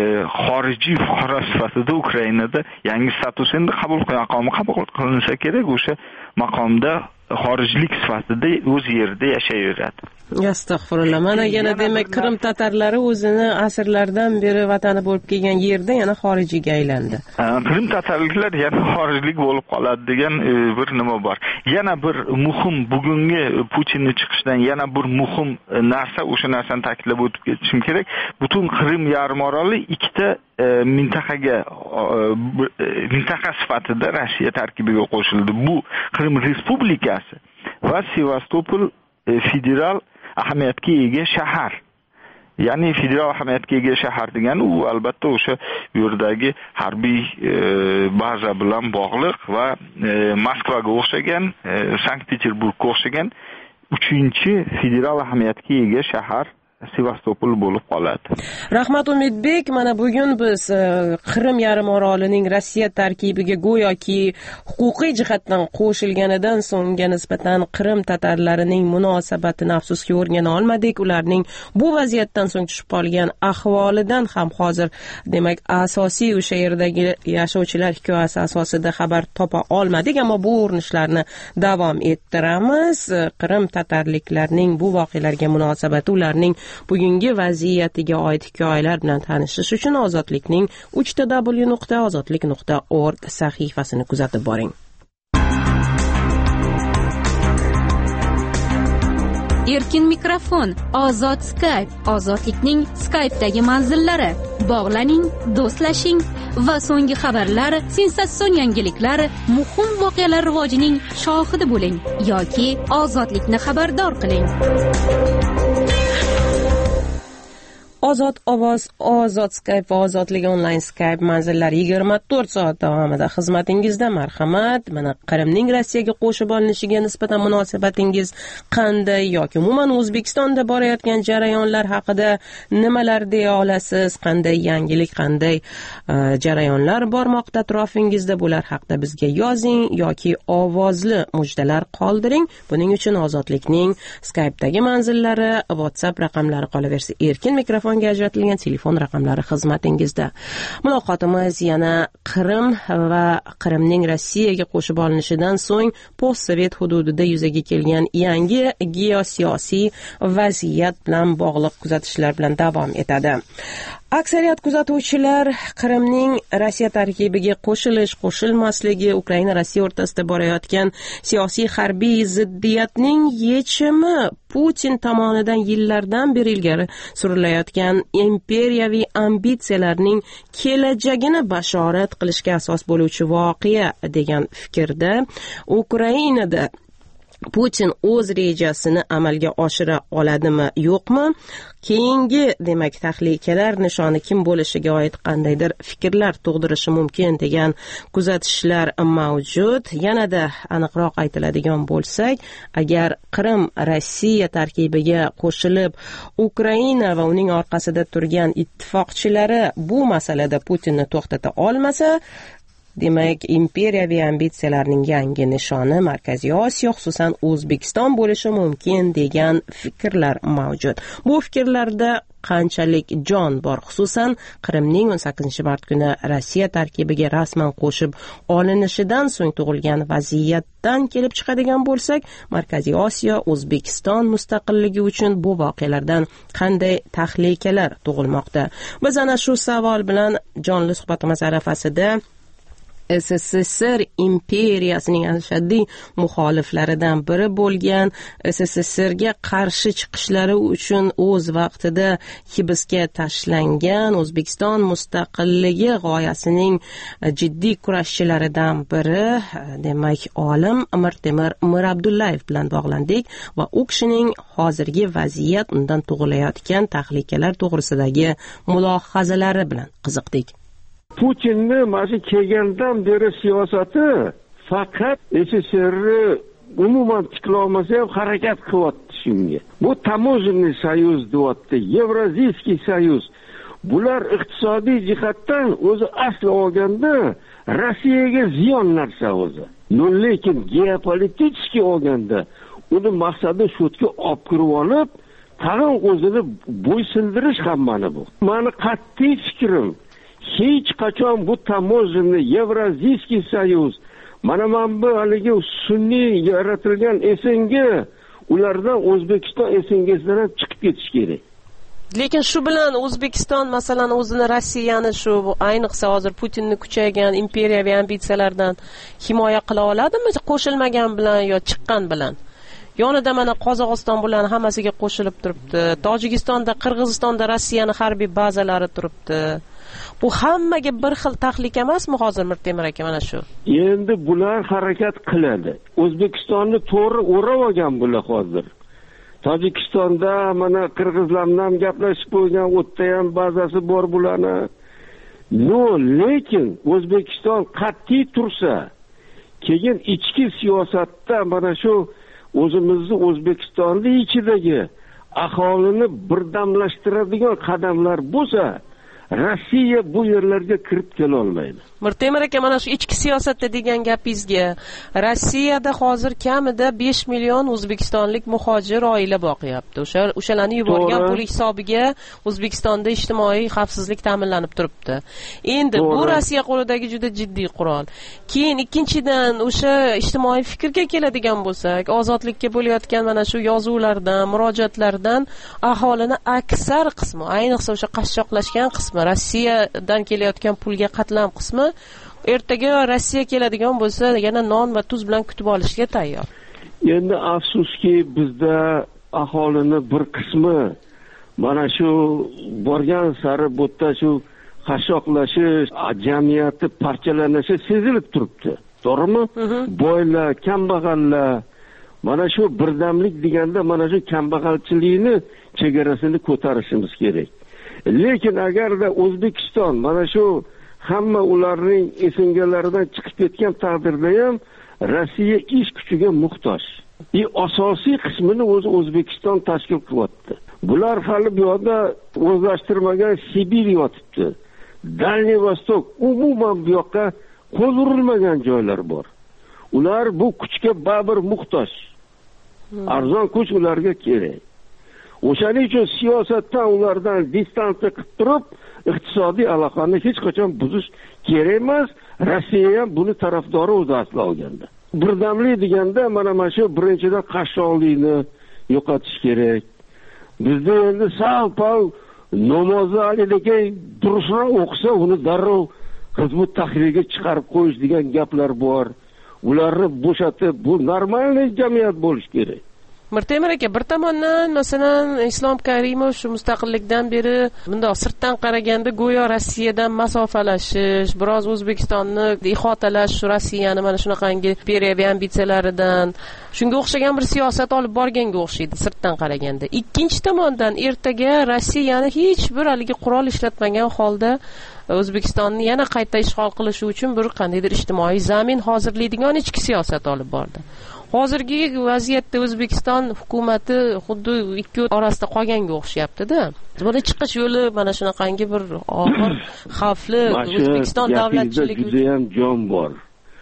xorijiy fuqaro sifatida Ukrainada yangi status endi qabul maqomi qabul qilinsa kerak, o'sha maqomda xorijlik sifatida o'z yerida yashayveradi. Astag'firullah. Mana yana demak Qrim tatarlari o'zini asrlardan beri vatani bo'lib kelgan yerda yana xorijiyga aylandi. Qrim tatarliklar yana xorijlik bo'lib qoladi degan bir nima bor. Yana bir muhim bugungi Putinning chiqishidan yana bir muhim narsa, o'sha narsani ta'kidlab o'tib ketishim kerak. Butun Qrim yarim oroli ikkita mintaqaga mintaqa sifatida Rossiya tarkibiga qo'shildi. Bu Qrim Respublikasi va Sevastopol federal ahamiyatga ega shahar. Ya'ni federal ahamiyatga ega shahar degani u albatta o'sha bu yerdagi harbiy baza bilan bog'liq va Moskvaga o'xshagan, Sankt-Peterburgga o'xshagan uchinchi federal ahamiyatga ega shahar Sevastopol bo'lib qoladi. Rahmat Umidbek, mana bugun biz Qrim yarim orolining Rossiya tarkibiga go'yoki huquqiy jihatdan qo'shilganidan so'ngga nisbatan Qrim tatarlarining munosabatini afsuski o'rgana olmadik. Ularning bu vaziyatdan so'ng tushib qolgan ahvolidan ham hozir demak asosiy o'sha yerdagi yashovchilar hikoyasi asosida xabar topa olmadik, ammo bu urinishlarni davom ettiramiz. Qrim tatarliklarning bu voqealarga munosabati, ularning bugungi vaziyatiga oid hikoyalar bilan tanishish uchun Ozodlikning uch w nuqta ozodlik nuqta org sahifasini kuzatib boring. Erkin mikrofon, ozod Skype, Ozodlikning Skype'dagi manzillari. Bog'laning, do'stlashing va so'nggi xabarlar, sensatsion yangiliklar, muhim voqealar rivojining shohidi bo'ling yoki Ozodlikni xabardor qiling. Ozod ovoz, ozod Skype va ozodlik onlayn Skype manzillari yigirma to'rt soat davomida xizmatingizda. Marhamat. Mana Qrimning Rossiyaga qo'shib olinishiga nisbatan munosabatingiz qanday yoki umuman O'zbekistonda borayotgan jarayonlar haqida nimalar deya olasiz? Qanday yangilik, qanday uh, jarayonlar bormoqda atrofingizda? Bular haqida bizga yozing yoki ovozli mujdalar qoldiring. Buning uchun Ozodlikning Skype'dagi manzillari, WhatsApp raqamlari qolaversa, erkin mikrofon ajratilgan telefon raqamlari xizmatingizda. Muloqotimiz yana Qrim va Qrimning Rossiyaga qo'shib olinishidan so'ng postsovet hududida yuzaga kelgan yangi geosiyosiy vaziyat bilan bog'liq kuzatishlar bilan davom etadi. Aksariyat kuzatuvchilar Qrimning Rossiya tarkibiga qo'shilish, qo'shilmasligi, Ukraina Rossiya o'rtasida borayotgan siyosiy harbiy ziddiyatning yechimi Putin tomonidan yillardan beri ilgari surilayotgan imperiyaviy ambitsiyalarning kelajagini bashorat qilishga asos bo'luvchi voqea degan fikrda. Ukrainada Putin o'z rejasini amalga oshira oladimi, yo'qmi? Keyingi demak tahlikalar nishoni kim bo'lishiga oid qandaydir fikrlar tug'dirishi mumkin degan kuzatishlar mavjud. Yanada aniqroq aytiladigan bo'lsak, agar Qrim Rossiya tarkibiga qo'shilib, Ukraina va uning orqasida turgan ittifoqchilari bu masalada Putinni to'xtata olmasa, demak, imperiyaviy ambitsiyalarning yangi nishoni Markaziy Osiyo, xususan O'zbekiston bo'lishi mumkin degan fikrlar mavjud. Bu fikrlarda qanchalik jon bor, xususan Qrimning o'n sakkizinchi mart kuni Rossiya tarkibiga rasman qo'shib olinishidan so'ng tug'ilgan vaziyatdan kelib chiqadigan bo'lsak, Markaziy Osiyo, O'zbekiston mustaqilligi uchun bu voqealardan qanday tahlikalar tug'ilmoqda? Biz ana shu savol bilan jonli suhbatimiz arafasida S S S R imperiyasining ashaddiy muxoliflaridan biri bo'lgan, S S S Rga qarshi chiqishlari uchun o'z vaqtida hibsga tashlangan O'zbekiston mustaqilligi g'oyasining jiddiy kurashchilaridan biri, demak, olim Mirtemir Mirabdullayev bilan bog'landik va u kishining hozirgi vaziyat, undan tug'ilayotgan tahlikalar to'g'risidagi mulohazalari bilan qiziqdik. Putinni mana kelgandan beri siyosati faqat S S S Rni umuman tiklolmasa ham harakat qilyapti shunga. Bu tamojenniy soyuz deyapti, Yevroziyskiy soyuz. Bular iqtisodiy jihatdan o'zi asli olganda Rossiyaga ziyon narsa o'zi. No, lekin geopolitik olganda uni maqsadi shu yerga olib kirib olib, tag'in o'zini bo'ysundirish ham mana bu. Meni qat'iy fikrim, hech qachon bu tamojenniy Yevroziyskiy soyuz, mana men bu haligi sunniy yaratilgan S N G, ulardan O'zbekiston S N G'sidan chiqib ketish kerak. Lekin shu bilan O'zbekiston masalan o'zini Rossiyani shu ayniqsa hozir Putinni kuchaygan imperiyaviy ambitsiyalardan himoya qila oladimi? Qo'shilmagan bilan yo chiqqan bilan? Yonida mana Qozog'iston bilan hammasiga qo'shilib turibdi. Tojikistonda, Qirg'izistonda Rossiyaning harbiy bazalari turibdi. Bu hammaga bir xil tahlika emasmi hozir Mirtemir aka mana shu? Endi bular harakat qiladi. O'zbekistonni to'g'ri o'rab olgan bular hozir. Tojikistonda mana qirg'izlar bilan gaplashib qo'ygan, o'tda ham bazasi bor bularni. No, lekin O'zbekiston qat'iy tursa, keyin ichki siyosatda mana shu o'zimizni O'zbekistonning ichidagi aholini birdamlashtiradigan qadamlar bo'lsa, Rossiya bu yerlarga kirib kela olmaydi. Mirtemir aka, mana shu ichki siyosatda degan gapingizga, Rossiyada hozir kamida besh million o'zbekistonlik muhojir oila boqyapti. O'sha o'shalarni yuborgan pul hisobiga O'zbekistonda ijtimoiy xavfsizlik ta'minlanib turibdi. Endi bu Rossiya qo'lidagi juda jiddiy qurol. Keyin ikkinchidan o'sha ijtimoiy fikrga keladigan bo'lsak, ozodlikka bo'layotgan mana shu yozuvlardan, murojaatlardan aholini aksar qismi, ayniqsa o'sha qashshoqlashgan qismi, Rossiyadan kelayotgan pulga qatlam qismi ertaga Rossiya keladigan bo'lsa yana non va tuz bilan kutib olishga tayyor. Endi afsuski bizda aholini bir qismi mana shu borgan sari bu yerda shu qashshoqlashish, jamiyati parchalanishi sezilib turibdi. To'g'rimi? Boylar, kambag'allar mana shu birdamlik deganda mana shu kambag'alchilikni chegarasini ko'tarishimiz kerak. Lekin agarda O'zbekiston mana shu hamma ularning esingalaridan chiqib ketgan taqdirda ham Rossiya ish kuchiga muhtoj. Bir asosiy qismini o'zi O'zbekiston tashkil qilyapti. Bular hali bu yerda o'zlashtirmagan Sibir yotibdi. Dalniy Vostok, umuman bu yoqqa qo'l urilmagan joylar bor. Ular bu kuchga baribir muhtoj. Arzon kuch ularga kerak. O'shaning uchun siyosatdan ulardan distansiya qilib turib, iqtisodiy aloqani hech qachon buzish kerak emas. Rossiya ham buni tarafdori o'zi aslo olganda. Birdamlik deganda mana mana shu birinchidan qashshoqlikni yo'qotish kerak. Bizda endi sal-pal namozni alidagi durustroq o'qisa, uni darrov Hizb Tahrirga chiqarib qo'yish degan gaplar bor. Ularni bo'shatib, bu normal jamiyat bo'lish kerak. Mirtemir aka, bir tomondan masalan Islom Karimov shu mustaqillikdan beri bundoq sirtdan qaraganda go'yo Rossiyadan masofalashish, biroz O'zbekistonni ihotalash, shu Rossiyani mana shunaqangi imperiyaviy ambitsiyalaridan shunga o'xshagan bir siyosat olib borganga o'xshaydi sirtdan qaraganda. Ikkinchi tomondan ertaga Rossiyani hech bir haligi qurol ishlatmagan holda O'zbekistonni yana qayta ishg'ol qilish uchun bir qandaydir ijtimoiy zamin hozirlaydigan ichki siyosat olib bordi. Hozirgi vaziyatda O'zbekiston hukumatı xuddi ikki orasida qolganga o'xshayapti-da. Buni chiqish yo'li mana shunaqangi bir og'ir, xavfli O'zbekiston davlatchiligi juda ham jon bor.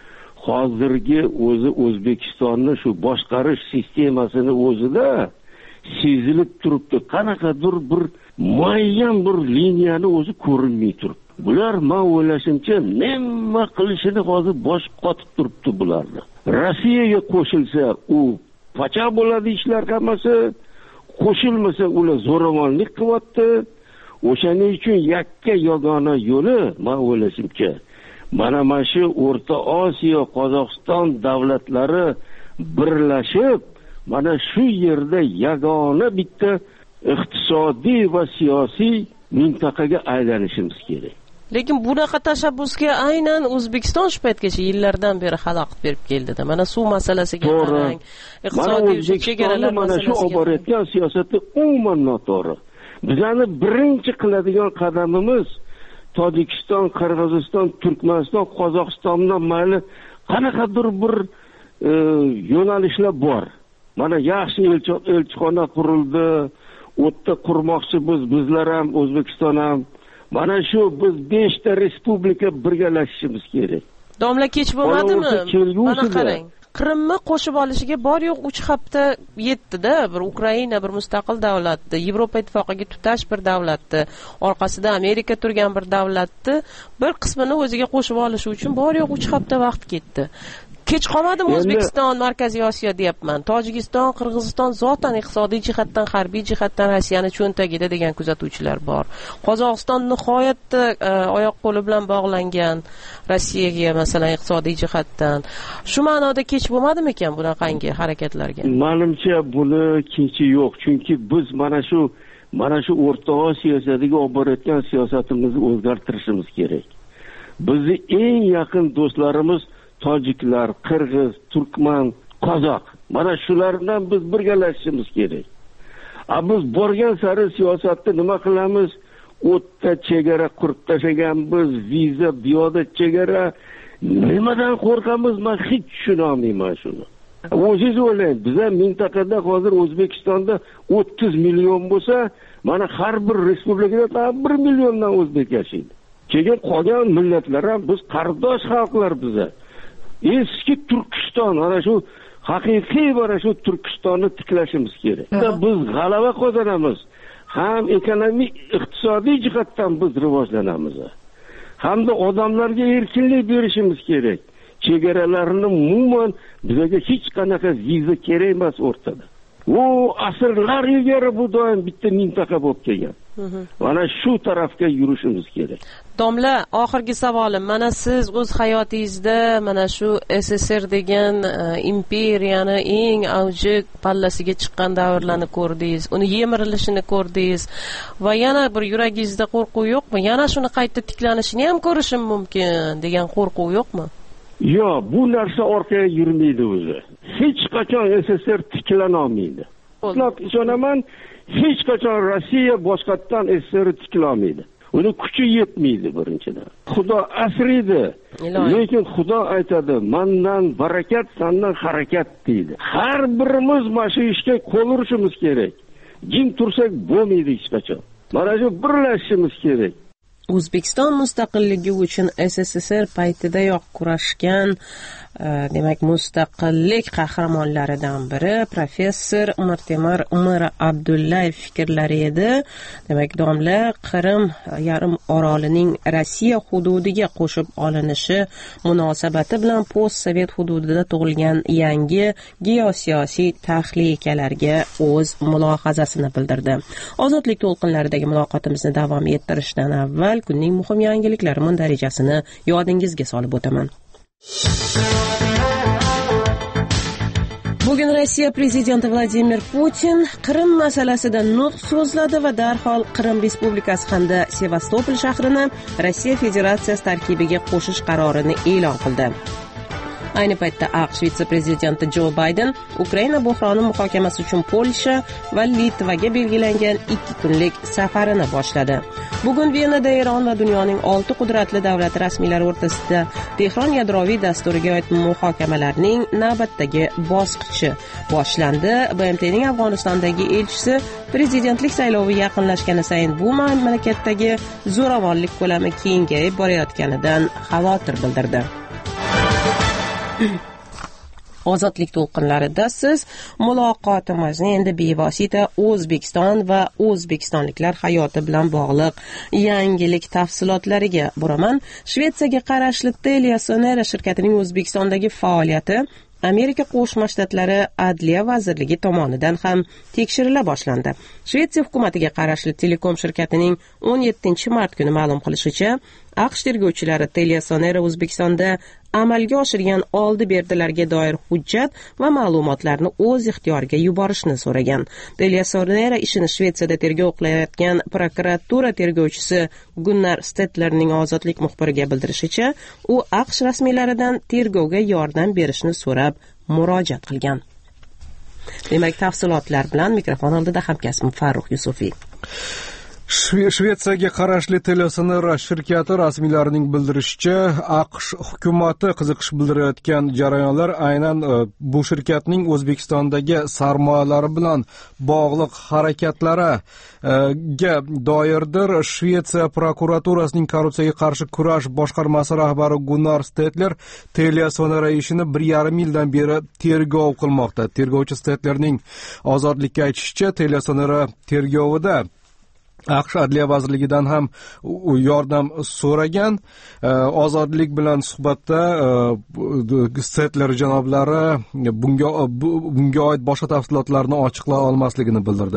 Hozirgi o'zi O'zbekistonni shu boshqarish sistemasini o'zida sezilib turibdi. Qanaqadir bir muayyan bir liniyani o'zi ko'rinmay turibdi. Bular men o'ylashimcha nima qilishini hozir bosh qotib turibdi bularni. Rossiyaga qo'shilsa u pacha bo'ladi ishlar hammasi, qo'shilmasa ular zo'ravonlik qilyapti. O'shaning uchun yakka yagona yo'li men o'ylashimcha mana mana shu O'rta Osiyo, Qozog'iston davlatlari birlashib mana shu yerda yagona bitta iqtisodiy va siyosiy mintaqaga aylanishimiz kerak. Lekin bunaqa tashabbusga aynan O'zbekiston shu paytgacha yillardan beri xalaqit berib keldi-da. Mana suv masalasiga qarang, iqtisodiy chegaralar mana shu olib borayotgan siyosati umuman noto'g'ri. Bizani birinchi qiladigan qadamimiz Tojikiston, Qirg'iziston, Turkmaniston, Qozog'istondan mayli qanaqadir bir e, yo'nalishlar bor. Mana yaxshi elchixona qurildi, o'tda qurmoqchi biz, bizlar ham, O'zbekiston ham. Mana shu biz beshta respublika birgalashishimiz kerak. Domla kech bo'lmadimi? Mana qarang. Qrimni qo'shib olishiga bor yo'q uch hafta yetdi-da, bir Ukraina bir mustaqil davlatdi, Yevropa ittifoqiga tutash bir davlatdi, orqasida Amerika turgan bir davlatdi, bir qismini o'ziga qo'shib olishi uchun bor yo'q uch hafta vaqt ketdi. Kech qolmadimi O'zbekiston, Markaziy Osiyo deyapman. Tojikiston, Qirg'iziston zotan iqtisodiy jihatdan, harbiy jihatdan Rossiyani cho'ntagida degan kuzatuvchilar bor. Qozog'iston nihoyatda e, oyoq qo'li bilan bog'langan Rossiyaga, masalan, iqtisodiy jihatdan. Shu ma'noda kech bo'lmadimi ekan bunaqangi harakatlarga? Menimcha buni kechi yo'q, chunki biz mana shu mana shu O'rta Osiyosidagi olib borayotgan siyosatimizni o'zgartirishimiz kerak. Bizning eng yaqin do'stlarimiz tojiklar, qirg'iz, turkman, qozoq. Mana shulardan biz birgalashishimiz kerak. biz borgan sari siyosatda nima qilamiz? O'tda chegara qurib tashlaganmiz, viza biyoda chegara. Nimadan qo'rqamiz? Men hech tushuna olmayman shuni. O'zingiz o'ylang, bizning mintaqada hozir O'zbekistonda o'ttiz million bo'lsa, mana har bir respublikada bir milliondan o'zbek yashaydi. Keyin qolgan millatlar ham biz qardosh xalqlar biza. Eski Turkiston, ana shu haqiqiy mana shu Turkistonni tiklashimiz kerak. Biz g'alaba qozonamiz. Ham ekonomik, iqtisodiy jihatdan biz rivojlanamiz. Hamda odamlarga erkinlik berishimiz kerak. Chegaralarni umuman bizga hech qanaqa viza kerak emas o'rtada. U asrlar ilgari bu doim bitta mintaqa bo'lib kelgan. Mana shu tarafga yurishimiz kerak. Domla, oxirgi savolim, mana siz o'z hayotingizda mana shu S S R degan imperiyani eng avji pallasiga chiqqan davrlarni ko'rdingiz, uni yemirilishini ko'rdingiz va yana bir yuragingizda qo'rquv yo'qmi? Yana shuni qayta tiklanishini ham ko'rishim mumkin degan qo'rquv yo'qmi? Yo'q, bu narsa orqaga yurmaydi o'zi. Hech qachon S S R tiklana olmaydi. Mutlaq ishonaman, hech qachon Rossiya boshqatdan S S R tiklana olmaydi. Uni kuchi yetmaydi birinchidan. Xudo asraydi. Lekin Xudo aytadi, "Mendan barakat, sendan harakat" deydi. Har birimiz mana shu ishga qo'l urishimiz kerak. Jim tursak bo'lmaydi hech qachon. Mana shu birlashishimiz kerak. O'zbekiston mustaqilligi uchun S S S R paytidayoq kurashgan demak mustaqillik qahramonlaridan biri professor Umar Umar Abdullayev fikrlari edi. Demak, domla Qrim yarim orolining Rossiya hududiga qo'shib olinishi munosabati bilan post-sovet hududida tug'ilgan yangi geosiyosiy tahlikalarga o'z mulohazasini bildirdi. Ozodlik to'lqinlaridagi muloqotimizni davom ettirishdan avval kunning muhim yangiliklari mundarijasini yodingizga solib o'taman. Bugun Rossiya prezidenti Vladimir Putin Qrim masalasida nutq so'zladi va darhol Qrim Respublikasi hamda Sevastopol shahrini Rossiya Federatsiyasi tarkibiga qo'shish qarorini e'lon qildi. Ayni paytda AQSh vitse-prezidenti Jo Bayden Ukraina buhroni muhokamasi uchun Polsha va Litvaga belgilangan ikki kunlik safarini boshladi. Bugun Venada Eron va dunyoning olti qudratli davlat rasmiylari o'rtasida Tehron yadroviy dasturiga oid muhokamalarning navbatdagi bosqichi boshlandi. B M T'ning Afg'onistondagi elchisi prezidentlik saylovi yaqinlashgani sayin bu mamlakatdagi zo'ravonlik ko'lami kengayib borayotganidan xavotir bildirdi. Ozodlik to'lqinlarida siz muloqotimizni endi bevosita O'zbekiston va o'zbekistonliklar hayoti bilan bog'liq yangilik tafsilotlariga buraman. Shvetsiyaga qarashli Telia Sonera shirkatining O'zbekistondagi faoliyati Amerika Qo'shma Shtatlari Adliya vazirligi tomonidan ham tekshirila boshlandi. Shvetsiya hukumatiga qarashli Telekom shirkatining o'n yettinchi mart kuni ma'lum qilishicha, AQSh tergovchilari Telia Sonera O'zbekistonda amalga oshirgan oldi-berdilarga doir hujjat va ma'lumotlarni o'z ixtiyoriga yuborishni so'ragan. Telia Sonera ishini Shvetsiyada tergov qilayotgan prokuratura tergovchisi Gunnar Stetlerning ozodlik muxbiriga bildirishicha, u AQSh rasmiylaridan tergovga yordam berishni so'rab murojaat qilgan. Demak, tafsilotlar bilan mikrofon oldida hamkasbim Farruh Yusufiy. Shvetsiyaga qarashli Telia Sonera shirkati rasmiylarining bildirishicha, AQSh hukumati qiziqish bildirayotgan jarayonlar aynan bu shirkatning O'zbekistondagi sarmoyalari bilan bog'liq harakatlariga doirdir. Shvetsiya prokuraturasining korrupsiyaga qarshi kurash boshqarmasi rahbari Gunnar Stetler Telia Sonera ishini bir yarim yildan beri tergov qilmoqda. Tergovchi Stetlerning ozodlikka aytishicha, Telia Sonera tergovida AQSh Adliya vazirligidan ham yordam so'ragan. Ozodlik bilan suhbatda Stetler janoblari bunga bunga oid boshqa tafsilotlarni ochiqlay olmasligini bildirdi.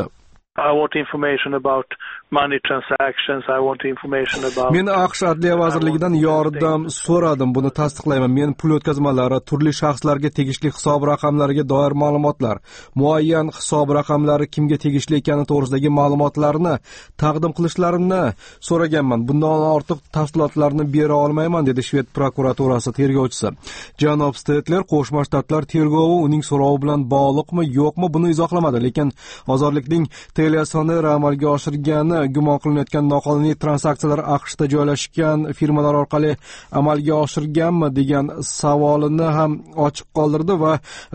I want information about money transactions. I want information about. Men AQSh Adliya vazirligidan yordam so'radim. Buni tasdiqlayman. Men pul o'tkazmalari, turli shaxslarga tegishli hisob raqamlariga doir ma'lumotlar, muayyan hisob raqamlari kimga tegishli ekani to'g'risidagi ma'lumotlarni taqdim qilishlarini so'raganman. Bundan ortiq tafsilotlarni bera olmayman, dedi Shved prokuraturasi tergovchisi. Janob Stetler Qo'shma Shtatlar tergovi uning so'rovi bilan bog'liqmi, yo'qmi buni izohlamadi, lekin ozodlikning Teleasonera amalga oshirgani gumon qilinayotgan noqonuniy transaksiyalar AQShda joylashgan firmalar orqali amalga oshirganmi degan savolini ham ochiq qoldirdi va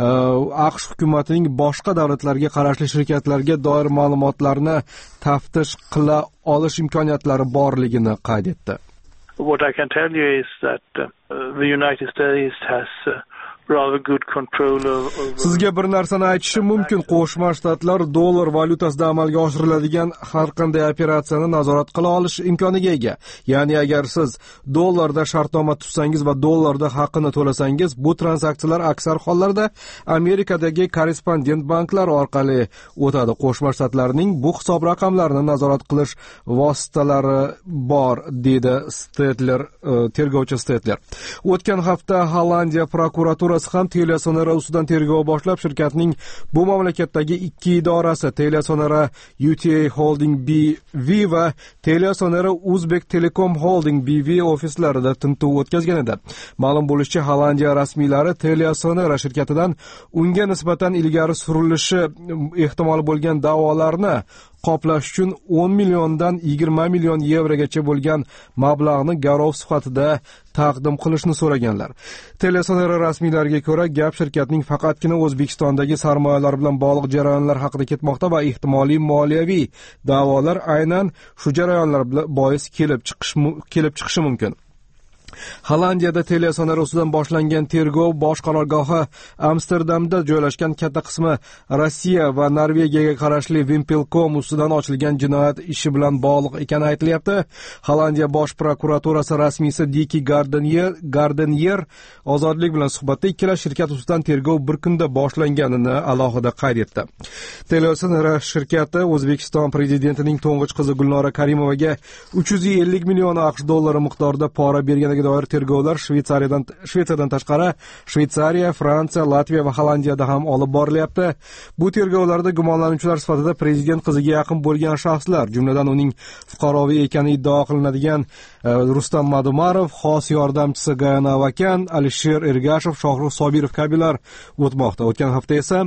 AQSh hukumatining boshqa davlatlarga qarashli shirkatlarga doir ma'lumotlarni taftish qila olish imkoniyatlari borligini qayd etdi. What I can tell you is that uh, the United States has uh, rather good control over. Sizga bir narsani aytishim mumkin. Qo'shma Shtatlar dollar valyutasida amalga oshiriladigan har qanday operatsiyani nazorat qila olish imkoniga ega. Ya'ni agar siz dollarda shartnoma tuzsangiz va dollarda haqini to'lasangiz, bu transaksiyalar aksar hollarda Amerikadagi korrespondent banklar orqali o'tadi. Qo'shma Shtatlarning bu hisob raqamlarini nazorat qilish vositalari bor, dedi Stetler, tergovchi Stetler. O'tgan hafta Hollandiya prokuraturasi ham Teleasonera ustidan tergov boshlab, shirkatning bu mamlakatdagi ikki idorasi Teleasonera U T A Holding B V va Teleasonera Uzbek Telecom Holding B V ofislarida tintuv o'tkazgan edi. Ma'lum bo'lishicha, Hollandiya rasmiylari Teleasonera shirkatidan unga nisbatan ilgari surilishi ehtimoli bo'lgan da'volarni qoplash uchun o'n milliondan yigirma million yevrogacha bo'lgan mablag'ni garov sifatida taqdim qilishni so'raganlar. Teleasonera rasmiylariga ko'ra, gap shirkatning faqatgina O'zbekistondagi sarmoyalar bilan bog'liq jarayonlar haqida ketmoqda va ehtimoliy moliyaviy da'volar aynan shu jarayonlar bilan bois kelib chiqish kelib chiqishi mumkin. Hollandiyada Teleasonera ustidan boshlangan tergov bosh qarorgohi Amsterdamda joylashgan, katta qismi Rossiya va Norvegiyaga qarashli Wimpelkom ustidan ochilgan jinoyat ishi bilan bog'liq ekani aytilyapti. Hollandiya bosh prokuraturasi rasmiysi Diki Gardenier, Gardenier ozodlik bilan suhbatda ikkala shirkat ustidan tergov bir kunda boshlanganini alohida qayd etdi. Teleasonera shirkati O'zbekiston prezidentining to'ng'ich qizi Gulnora Karimovaga uch yuz ellik million AQSh dollari miqdorida pora berganiga doir tergovlar Shveysariyadan Shvetsiyadan tashqari Shvetsariya, Fransiya, Latviya va Hollandiyada ham olib borilyapti. Bu tergovlarda gumonlanuvchilar sifatida prezident qiziga yaqin bo'lgan shaxslar, jumladan uning fuqaroviy ekani iddao qilinadigan Rustam Madumarov, xos yordamchisi Gayana Vakan, Alisher Ergashev, Shohrux Sobirov kabilar o'tmoqda. O'tgan hafta esa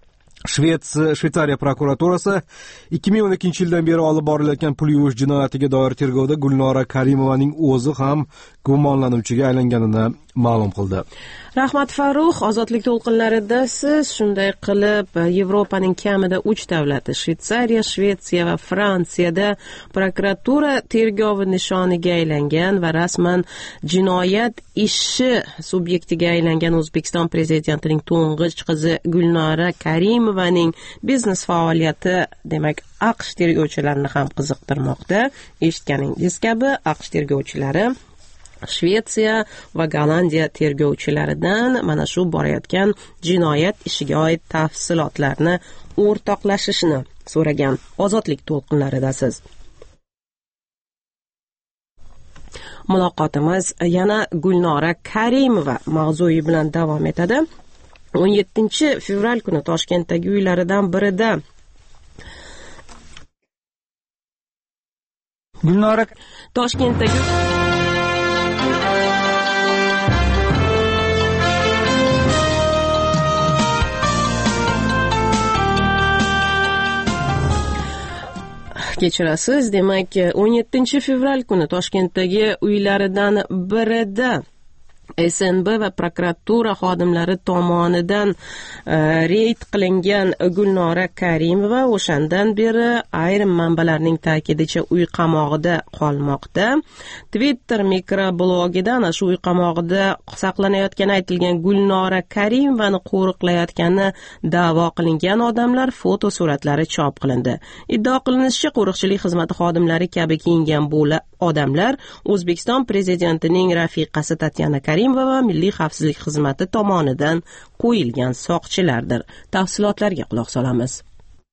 Shvetsiya Shveysariya prokuraturasi ikki ming o'n ikkinchi yildan beri olib borilayotgan pul yuvish jinoyatiga doir tergovda Gulnora Karimovaning o'zi ham gumonlanuvchiga aylanganini ma'lum qildi. Rahmat Farruh, ozodlik to'lqinlarida siz shunday qilib Yevropaning kamida uch davlati Shveysariya, Shvetsiya va Fransiyada prokuratura tergovi nishoniga aylangan va rasman jinoyat ishi subyektiga aylangan O'zbekiston prezidentining to'ng'ich qizi Gulnora Karimovaning biznes faoliyati, demak, AQSh tergovchilarini ham qiziqtirmoqda. Eshitganingiz kabi, AQSh tergovchilari Shvetsiya va Gollandiya tergovchilaridan mana shu borayotgan jinoyat ishiga oid tafsilotlarni o'rtoqlashishni so'ragan. Ozodlik to'lqinlarida siz. Muloqotimiz yana Gulnora Karimova mavzui bilan davom etadi. o'n yettinchi fevral kuni Toshkentdagi uylaridan birida Gulnora Toshkentdagi kechirasiz. Demak, o'n yettinchi fevral kuni Toshkentdagi uylaridan birida S N B va prokuratura xodimlari tomonidan reyd qilingan Gulnora Karimova o'shandan beri ayrim manbalarning ta'kidicha uy qamog'ida qolmoqda. Twitter mikroblogida ana shu uy qamog'ida saqlanayotgani aytilgan Gulnora Karimovani qo'riqlayotgani da'vo qilingan odamlar foto suratlari chop qilindi. Iddao qilinishicha, qo'riqchilik xizmati xodimlari kabi kiyingan bu odamlar O'zbekiston prezidentining rafiqasi Tatyana Karimova va Milliy xavfsizlik xizmati tomonidan qo'yilgan soqchilardir. Tafsilotlarga quloq solamiz.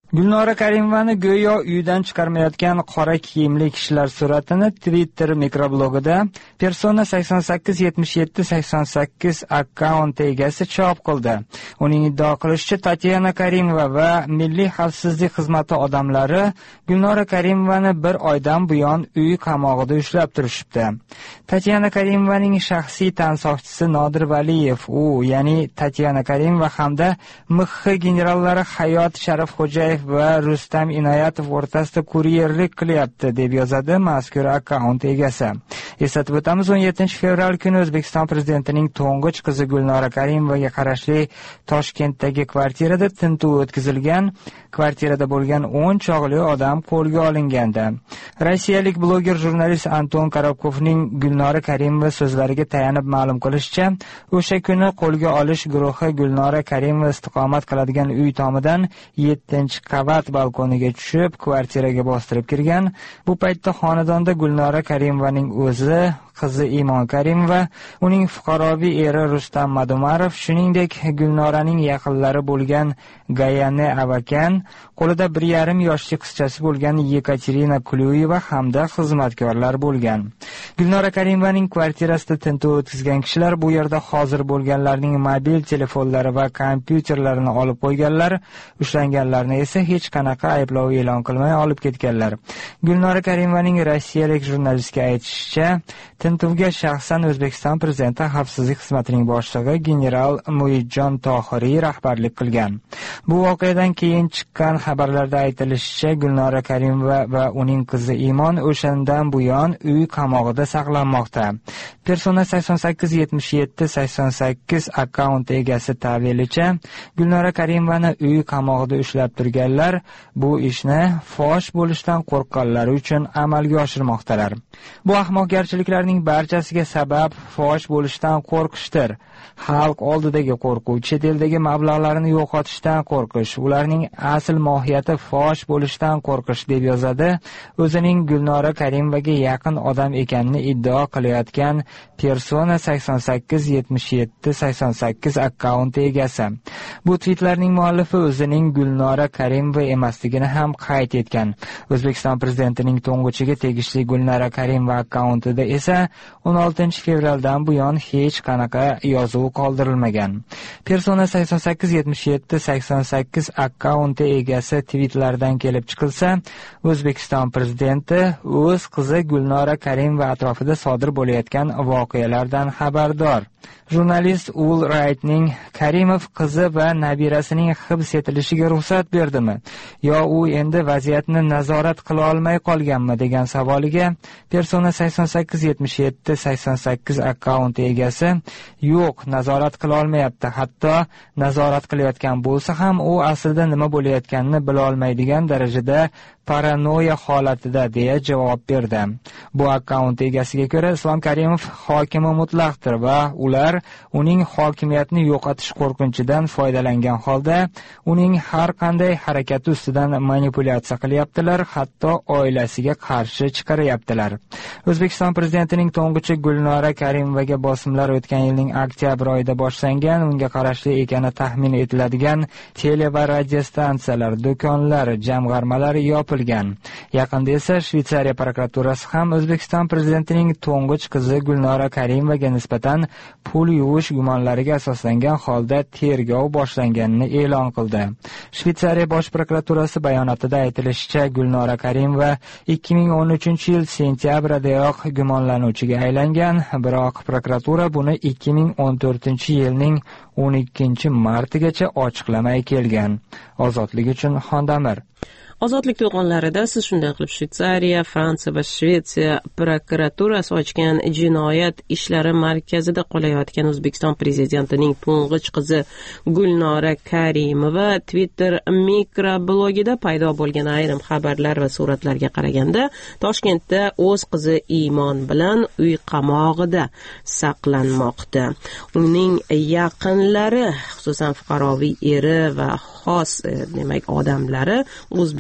Gulnora Karimovani go'yo uydan chiqarmayotgan qora kiyimli kishilar suratini Twitter mikroblogida Persona sakson sakkiz yetmish yetti sakson sakkiz akkaunti egasi chop qildi. Uning iddao qilishicha, Tatyana Karimova va Milliy xavfsizlik xizmati odamlari Gulnora Karimovani bir oydan buyon uy qamog'ida ushlab turishibdi. Tatyana Karimovaning shaxsiy tansoqchisi Nodir Valiyev, u, ya'ni Tatyana Karimova hamda M X generallari Hayot Sharafxo'jayev va Rustam Inoyatov o'rtasida kuryerlik qilyapti, deb yozadi mazkur akkaunt egasi. Eslatib o'tamiz, o'n yettinchi fevral kuni O'zbekiston prezidentining to'ng'ich qizi Gulnora Karimovaga qarashli Toshkentdagi kvartirada tintuv o'tkazilgan. Kvartirada bo'lgan o'n chog'li odam qo'lga olingandi. Rossiyalik bloger jurnalist Anton Korobkovning Gulnora Karimova so'zlariga tayanib ma'lum qilishicha, o'sha kuni qo'lga olish guruhi Gulnora Karimova istiqomat qiladigan uy tomidan yettinchi qavat balkoniga tushib, kvartiraga bostirib kirgan. Bu paytda xonadonda Gulnora Karimovaning o'zi, qizi Imon Karimova, uning fuqaroviy eri Rustam Madumarov, shuningdek Gulnoraning yaqinlari bo'lgan Gayane Avakan, qo'lida bir yarim yoshli qizchasi bo'lgan Yekaterina Kulyuyeva hamda xizmatkorlar bo'lgan. Gulnora Karimovaning kvartirasida tintuv o'tkazgan kishilar bu yerda hozir bo'lganlarning mobil telefonlari va kompyuterlarini olib qo'yganlar, ushlanganlarni esa hech qanaqa ayblov e'lon qilmay olib ketganlar. Gulnora Karimovaning rossiyalik jurnalistga aytishicha, tintuvga shaxsan O'zbekiston prezidenti xavfsizlik xizmatining boshlig'i general Muidjon Tohiriy rahbarlik qilgan. Bu voqeadan keyin chiqqan xabarlarda aytilishicha, Gulnora Karimova va uning qizi Imon o'shandan buyon uy qamog'ida saqlanmoqda. Persona sakson sakkiz yetmish yetti sakson sakkiz akkaunti egasi ta'biricha, Gulnora Karimovani uy qamog'ida ushlab turganlar bu ishni fosh bo'lishdan qo'rqqanlari uchun amalga oshirmoqdalar. Bu ahmoqgarchiliklarning barchasiga sabab fosh bo'lishdan qo'rqishdir. Xalq oldidagi qo'rquv, chet eldagi mablag'larini yo'qotishdan qo'rqish, ularning asl mohiyati fosh bo'lishdan qo'rqish, deb yozadi o'zining Gulnora Karimovaga yaqin odam ekanini iddao qilayotgan Persona sakson sakkiz yetmish yetti sakson sakkiz akkaunti egasi. Bu tweetlarning muallifi o'zining Gulnora Karimova emasligini ham qayd etgan. O'zbekiston prezidentining to'ng'ichiga tegishli Gulnora Karimova akkauntida esa o'n oltinchi fevraldan buyon hech qanaqa yozuv qoldirilmagan. Persona sakson sakkiz yetmish yetti sakson sakkiz akkaunti egasi tweetlardan kelib chiqilsa, O'zbekiston prezidenti o'z qizi Gulnora Karimova atrofida sodir bo'layotgan voqealardan xabardor. Jurnalist Ul Wrightning Karimov qizi va nabirasining hibs etilishiga ruxsat berdimi? Yo u endi vaziyatni nazorat qila olmay qolganmi degan savoliga Persona sakson sakkiz yetmish yetti sakson sakkiz akkaunti egasi yo'q, nazorat qila olmayapti. Hatto nazorat qilayotgan bo'lsa ham u aslida nima bo'layotganini bila olmaydigan darajada paranoya holatida, deya javob berdi. Bu akkaunt egasiga ko'ra Islom Karimov hokimi mutlaqdir va ular uning hokimiyatni yo'qotish qo'rqinchidan foydalangan holda uning har qanday harakati ustidan manipulyatsiya qilyaptilar, hatto oilasiga qarshi chiqaryaptilar. O'zbekiston prezidentining to'ng'ichi Gulnora Karimovaga bosimlar o'tgan yilning oktyabr oyida boshlangan, unga qarashli ekani taxmin etiladigan tele va radiostansiyalar, do'konlar, jamg'armalar yopilgan. Yaqinda esa Shveysariya prokuraturasi ham O'zbekiston prezidentining to'ng'ich qizi Gulnora Karimovaga nisbatan pul yuvish gumonlariga asoslangan holda tergov boshlanganini e'lon qildi. Shveysariya bosh prokuraturasi bayonotida aytilishicha, Gulnora Karimova ikki ming o'n uchinchi yil sentyabridayoq gumonlanuvchiga aylangan, biroq prokuratura buni ikki ming o'n to'rtinchi yilning o'n ikkinchi martigacha ochiqlamay kelgan. Ozodlik uchun Xondamir. Ozodlik to'g'onlarida siz shunday qilib Shveysariya, Fransiya va Shvetsiya prokuraturasi ochgan jinoyat ishlari markazida qolayotgan O'zbekiston prezidentining to'ng'ich qizi Gulnora Karimova Twitter mikroblogida paydo bo'lgan ayrim xabarlar va suratlarga qaraganda, Toshkentda o'z qizi Imon bilan uy qamog'ida saqlanmoqda. Uning yaqinlari, xususan fuqaroviy eri va xos, demak, odamlari O'zbek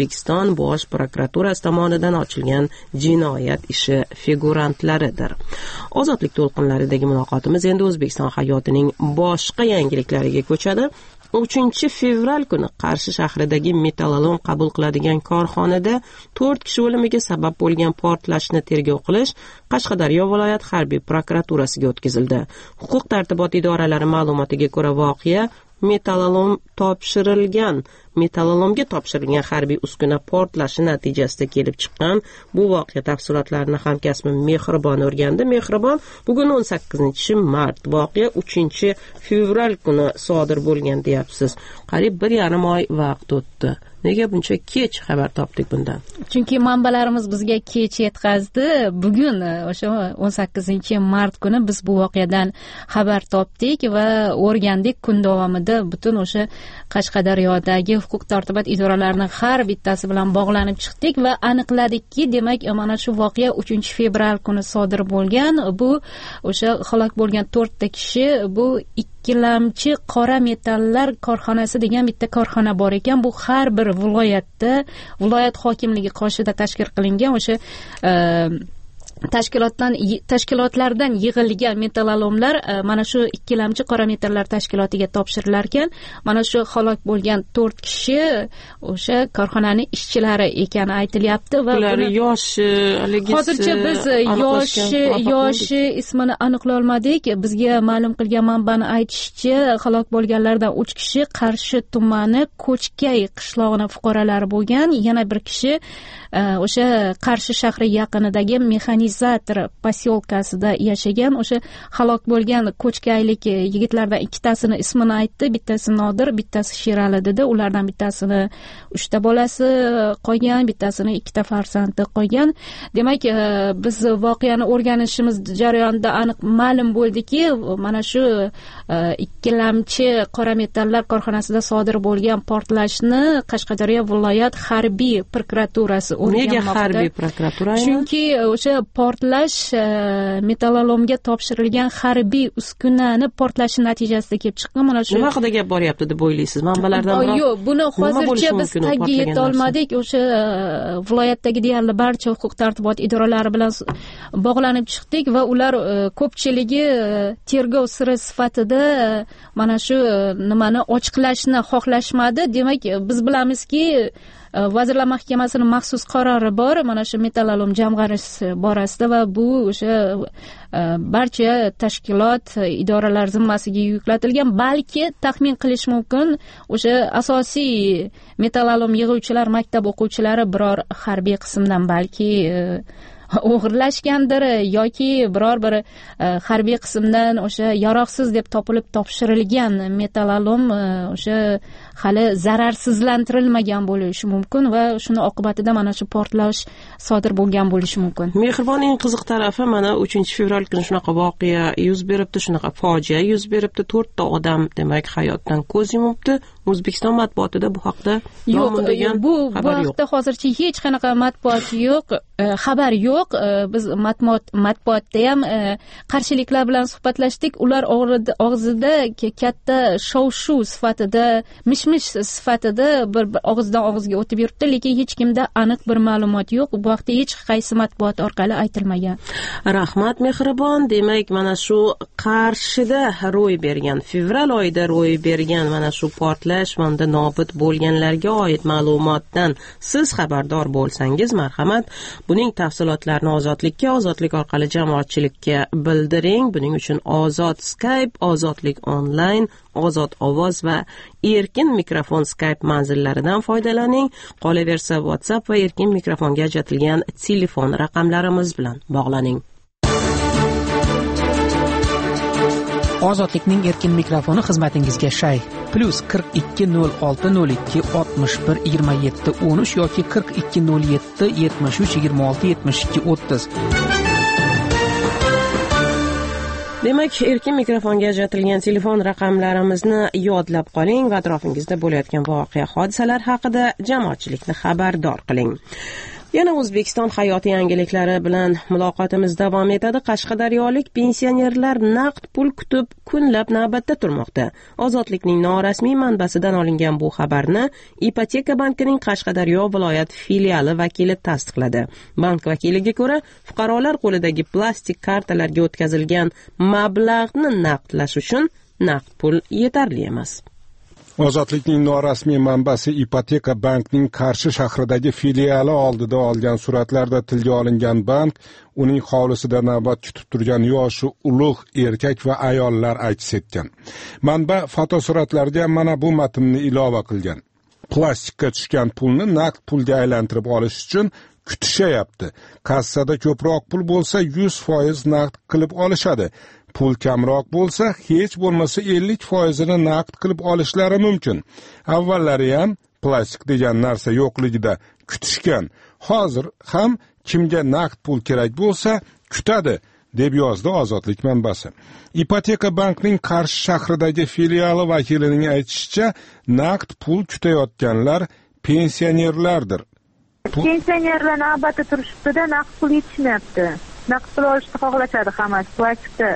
O'zbekiston Bosh prokuraturasi tomonidan ochilgan jinoyat ishi figurantlaridir. Ozodlik to'lqinlaridagi muloqotimiz endi O'zbekiston hayotining boshqa yangiliklariga ko'chadi. uchinchi fevral kuni Qarshi shahridagi metallolom qabul qiladigan korxonada to'rt kishi o'limiga sabab bo'lgan portlashni tergov qilish Qashqadaryo viloyat harbiy prokuraturasiga o'tkazildi. Huquq tartibot idoralari ma'lumotiga ko'ra, voqea metallolom topshirilgan metallolomga topshirilgan harbiy uskuna portlashi natijasida kelib chiqqan. Bu voqea tafsilotlarini hamkasbim Mehribon o'rgandi. Mehribon, bugun o'n sakkizinchi mart, voqea uchinchi fevral kuni sodir bo'lgan deyapsiz. Qariyb bir yarim oy vaqt o'tdi. Nega buncha kech xabar topdik bundan? Chunki manbalarimiz bizga kech yetkazdi. Bugun o'sha o'n sakkizinchi mart kuni biz bu voqeadan xabar topdik va o'rgandik. Kun davomida butun o'sha Qashqadaryodagi huquq tartibot idoralarining har bittasi bilan bog'lanib chiqdik va aniqladikki, demak, mana shu voqea uchinchi fevral kuni sodir bo'lgan. Bu o'sha halok bo'lgan to'rtta kishi, bu ikkilamchi qora metallar korxonasi degan bitta korxona bor ekan. Bu har bir viloyatda, viloyat hokimligi qoshida tashkil qilingan o'sha tashkilotdan tashkilotlardan yig'ilgan metallolomlar mana shu ikkilamchi qora metallar tashkilotiga topshirilar ekan. Mana shu halok bo'lgan to'rt kishi o'sha korxonaning ishchilari ekani aytilyapti va ular yoshi, haligi hozircha biz yoshi yoshi ismini aniqlay olmadik. Bizga ma'lum qilgan manbani aytishicha, halok bo'lganlardan uch kishi Qarshi tumani Ko'chkay qishlog'ining fuqarolari bo'lgan. Yana bir kishi o'sha Qarshi shahri yaqinidagi mexanizator posyolkasida yashagan. O'sha halok bo'lgan ko'chkaylik yigitlardan ikkitasini ismini aytdi. Bittasi Nodir, bittasi Sherali dedi. Ulardan bittasini uchta bolasi qolgan, bittasini ikkita farzandi qolgan. Demak, biz voqeani o'rganishimiz jarayonida aniq ma'lum bo'ldiki, mana shu ikkilamchi qora metallar korxonasida sodir bo'lgan portlashni Qashqadaryo viloyat harbiy prokuraturasi o'rganmoqda. Nega harbiy prokuratura? Chunki o'sha portlash metallolomga topshirilgan harbiy uskunani portlashi natijasida kelib chiqqan. Mana shu nima haqida gap boryapti deb o'ylaysiz? Manbalardan biroq yo'q, buni hozircha biz tagiga yeta olmadik. O'sha viloyatdagi deyarli barcha huquq tartibot idoralari bilan bog'lanib chiqdik va ular ko'pchiligi tergov siri sifatida mana shu nimani ochiqlashni xohlashmadi. Demak, biz bilamizki, Vazirlar Mahkamasining maxsus qarori bor mana shu metallolom jamg'arish borasida va bu o'sha barcha tashkilot, idoralar zimmasiga yuklatilgan. Balki taxmin qilish mumkin, o'sha asosiy metallolom yig'uvchilar, maktab o'quvchilari biror harbiy qismdan balki o'g'irlashgandir yoki biror bir harbiy qismdan o'sha yaroqsiz deb topilib topshirilgan metallolom o'sha hali zararsizlantirilmagan bo'lishi mumkin va shuni oqibatida mana shu portlash sodir bo'lgan bo'lishi mumkin. Mehribon, eng qiziq tarafi mana uchinchi fevral kuni shunaqa voqea yuz beribdi, shunaqa fojia yuz beribdi. to'rtta odam demak hayotdan ko'z yumibdi. O'zbekiston matbuotida bu haqda yo'q degan bu xabar yo'q. Vaqtda hozircha hech qanaqa matbuot yo'q, xabar yo'q. Biz matbuot matbuotda ham qarshiliklar bilan suhbatlashdik. Ular og'zida katta shov-shuv sifatida, mish-mish sifatida bir og'izdan og'izga o'tib yuribdi, lekin hech kimda aniq bir ma'lumot yo'q. Bu vaqtda hech qaysi matbuot orqali aytilmagan. Rahmat Mehribon. Demak, mana shu Qarshida ro'y bergan, fevral oyida ro'y bergan mana shu portlash va unda nobud bo'lganlarga oid ma'lumotdan siz xabardor bo'lsangiz, marhamat, buning tafsilotlarini Ozodlikka, Ozodlik orqali jamoatchilikka bildiring. Buning uchun Ozod Skype, Ozodlik online, Ozod ovoz va Erkin mikrofon Skype manzillaridan foydalaning. Qolaversa, WhatsApp va Erkin mikrofonga ajratilgan telefon raqamlarimiz bilan bog'laning. Ozodlikning Erkin mikrofoni xizmatingizga shay. Plus qirq ikki nol olti nol ikki oltmish bir yigirma yetti o'n uch yoki qirq ikki nol yetti yetmish uch yigirma olti yetmish ikki o'ttiz. Demak, Erkin mikrofonga ajratilgan telefon raqamlarimizni yodlab qoling va atrofingizda bo'layotgan voqea hodisalar haqida jamoatchilikni xabardor qiling. Yana O'zbekiston hayoti yangiliklari bilan muloqotimiz davom etadi. Qashqadaryolik pensionerlar naqd pul kutib kunlab navbatda turmoqda. Ozodlikning norasmiy manbasidan olingan bu xabarni Ipoteka bankining Qashqadaryo viloyat filiali vakili tasdiqladi. Bank vakiliga ko'ra, fuqarolar qo'lidagi plastik kartalarga o'tkazilgan mablag'ni naqdlash uchun naqd pul yetarli emas. Ozodlikning norasmiy manbasi Ipoteka bankning Qarshi shahridagi filiali oldida olgan suratlarda tilga olingan bank, uning hovlisida navbat kutib turgan yoshi ulug' erkak va ayollar aks etgan. Manba fotosuratlarga mana bu matnni ilova qilgan. Plastikka tushgan pulni naqd pulga aylantirib olish uchun kutishyapti. Kassada ko'proq pul bo'lsa yuz foiz naqd qilib olishadi. Pul kamroq bo'lsa, hech bo'lmasa ellik foizini naqd qilib olishlari mumkin. Avvallari ham plastik degan narsa yo'qligida kutishgan. Hozir ham kimga naqd pul kerak bo'lsa, kutadi, deb yozdi Ozodlik manbasi. Ipoteka bankning Qarshi shahridagi filiali vakilining aytishicha, naqd pul kutayotganlar pensionerlardir. Pensionerlar navbatda turishibdi-da, naqd pul yetishmayapti. Naqd pul olishni xohlashadi hammasi. Plastikda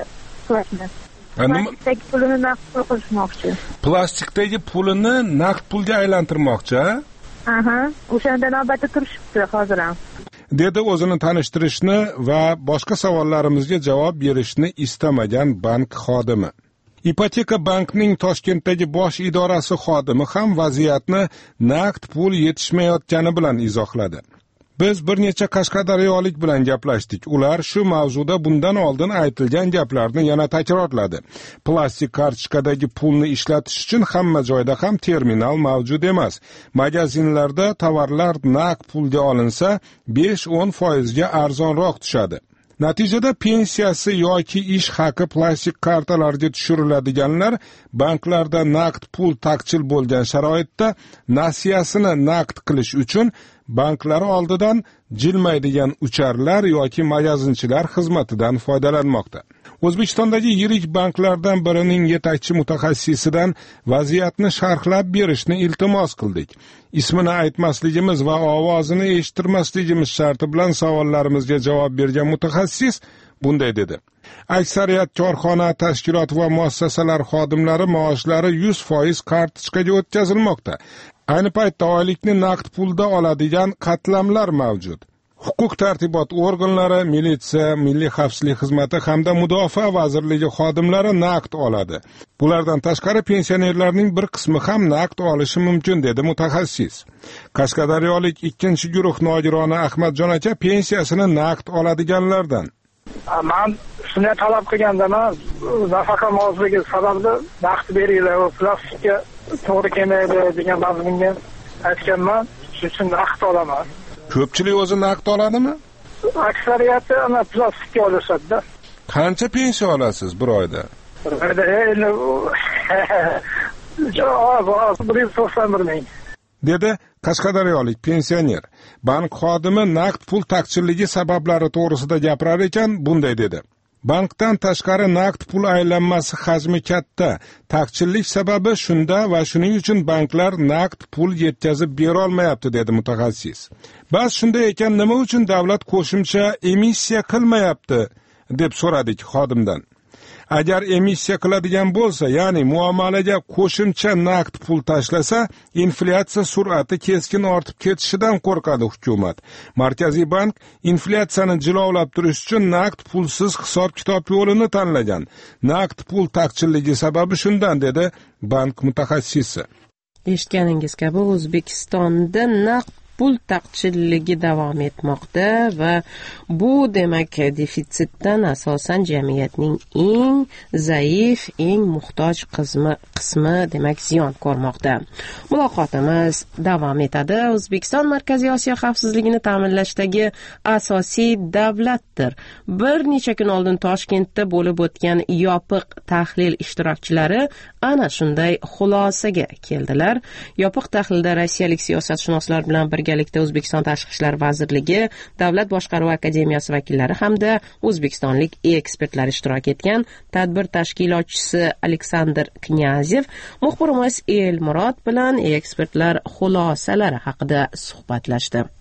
Plastikdagi pulini naqd pul qilishmoqchi. Plastikdagi pulini naqd pulga aylantirmoqchi, ha? Aha, o'shanda navbatda turishibdi hozir ham. Dedi o'zini tanishtirishni va boshqa savollarimizga javob berishni istamagan bank xodimi. Ipoteka bankning Toshkentdagi bosh idorasi xodimi ham vaziyatni naqd pul yetishmayotgani bilan izohladi. Biz bir necha qashqadaryolik bilan gaplashdik. Ular shu mavzuda bundan oldin aytilgan gaplarni yana takrorladi. Plastik kartochkadagi pulni ishlatish uchun hamma joyda ham terminal mavjud emas. Magazinlarda tovarlar naqd pulga olinsa, besh o'n foizga arzonroq tushadi. Natijada pensiyasi yoki ish haqi plastik kartalarga tushiriladiganlar banklarda naqd pul taqchil bo'lgan sharoitda nasiyasini naqd qilish uchun banklar oldidan jilmaydigan ucharlar yoki magazinchilar xizmatidan foydalanmoqda. O'zbekistondagi yirik banklardan birining yetakchi mutaxassisidan vaziyatni sharhlab berishni iltimos qildik. Ismini aytmasligimiz va ovozini eshittirmasligimiz sharti bilan savollarimizga javob bergan mutaxassis bunday dedi. Aksariyat korxona, tashkilot va muassasalar xodimlari maoshlari yuz foiz kartochkaga o'tkazilmoqda. Ayni paytda oylikni naqd pulda oladigan qatlamlar mavjud. Huquq tartibot organlari, militsiya, milliy xavfsizlik xizmati hamda mudofaa vazirligi xodimlari naqd oladi. Bulardan tashqari pensionerlarning bir qismi ham naqd olishi mumkin, dedi mutaxassis. Qashqadaryolik ikkinchi guruh nogironi Ahmadjon aka pensiyasini naqd oladiganlardan. Men shuni talab qilgandaman, nafaqa ozligi sababli naqd beringlar, plastikka to'g'ri kelmaydi degan mazmunga aytganman, shuning uchun naqd olaman. Ko'pchilik o'zi naqd oladimi? Aksariyati ana plastikka olishadi-da. Qancha pensiya olasiz bir oyda? Bir oyda endi javob bir yuz to'qson bir ming. Dedi Qashqadaryolik pensioner. Bank xodimi naqd pul taqchilligi sabablari to'g'risida gapirar ekan, bunday dedi. Bankdan tashqari naqd pul aylanmasi hajmi katta. Taqchillik sababi shunda va shuning uchun banklar naqd pul yetkazib bera olmayapti, dedi mutaxassis. Bas shunday ekan, nima uchun davlat qo'shimcha emissiya qilmayapti, deb so'radik xodimdan. Agar emissiya qiladigan bo'lsa, ya'ni muomalaga qo'shimcha naqd pul tashlasa, inflyatsiya sur'ati keskin ortib ketishidan qo'rqadi hukumat. Markaziy bank inflyatsiyani jilovlab turish uchun naqd pulsiz hisob-kitob yo'lini tanlagan. Naqd pul taqchilligi sababi shundan, dedi bank mutaxassisi. Eshitganingiz kabi O'zbekistonda naqd pul taqchilligi davom etmoqda va bu demak defitsitdan asosan jamiyatning eng zaif, eng muhtoj qismi qismi demak ziyon ko'rmoqda. Muloqotimiz davom etadi. O'zbekiston Markaziy Osiyo xavfsizligini ta'minlashdagi asosiy davlatdir. Bir necha kun oldin Toshkentda bo'lib o'tgan yopiq tahlil ishtirokchilari ana shunday xulosaga keldilar. Yopiq tahlilda rossiyalik siyosatshunoslar bilan birgalikda O'zbekiston Tashqi ishlar vazirligi, Davlat boshqaruvi akademiyasi vakillari hamda o'zbekistonlik ekspertlar ishtirok etgan. Tadbir tashkilotchisi Aleksandr Knyazev muxbirimiz Elmurod bilan ekspertlar xulosalari haqida suhbatlashdi.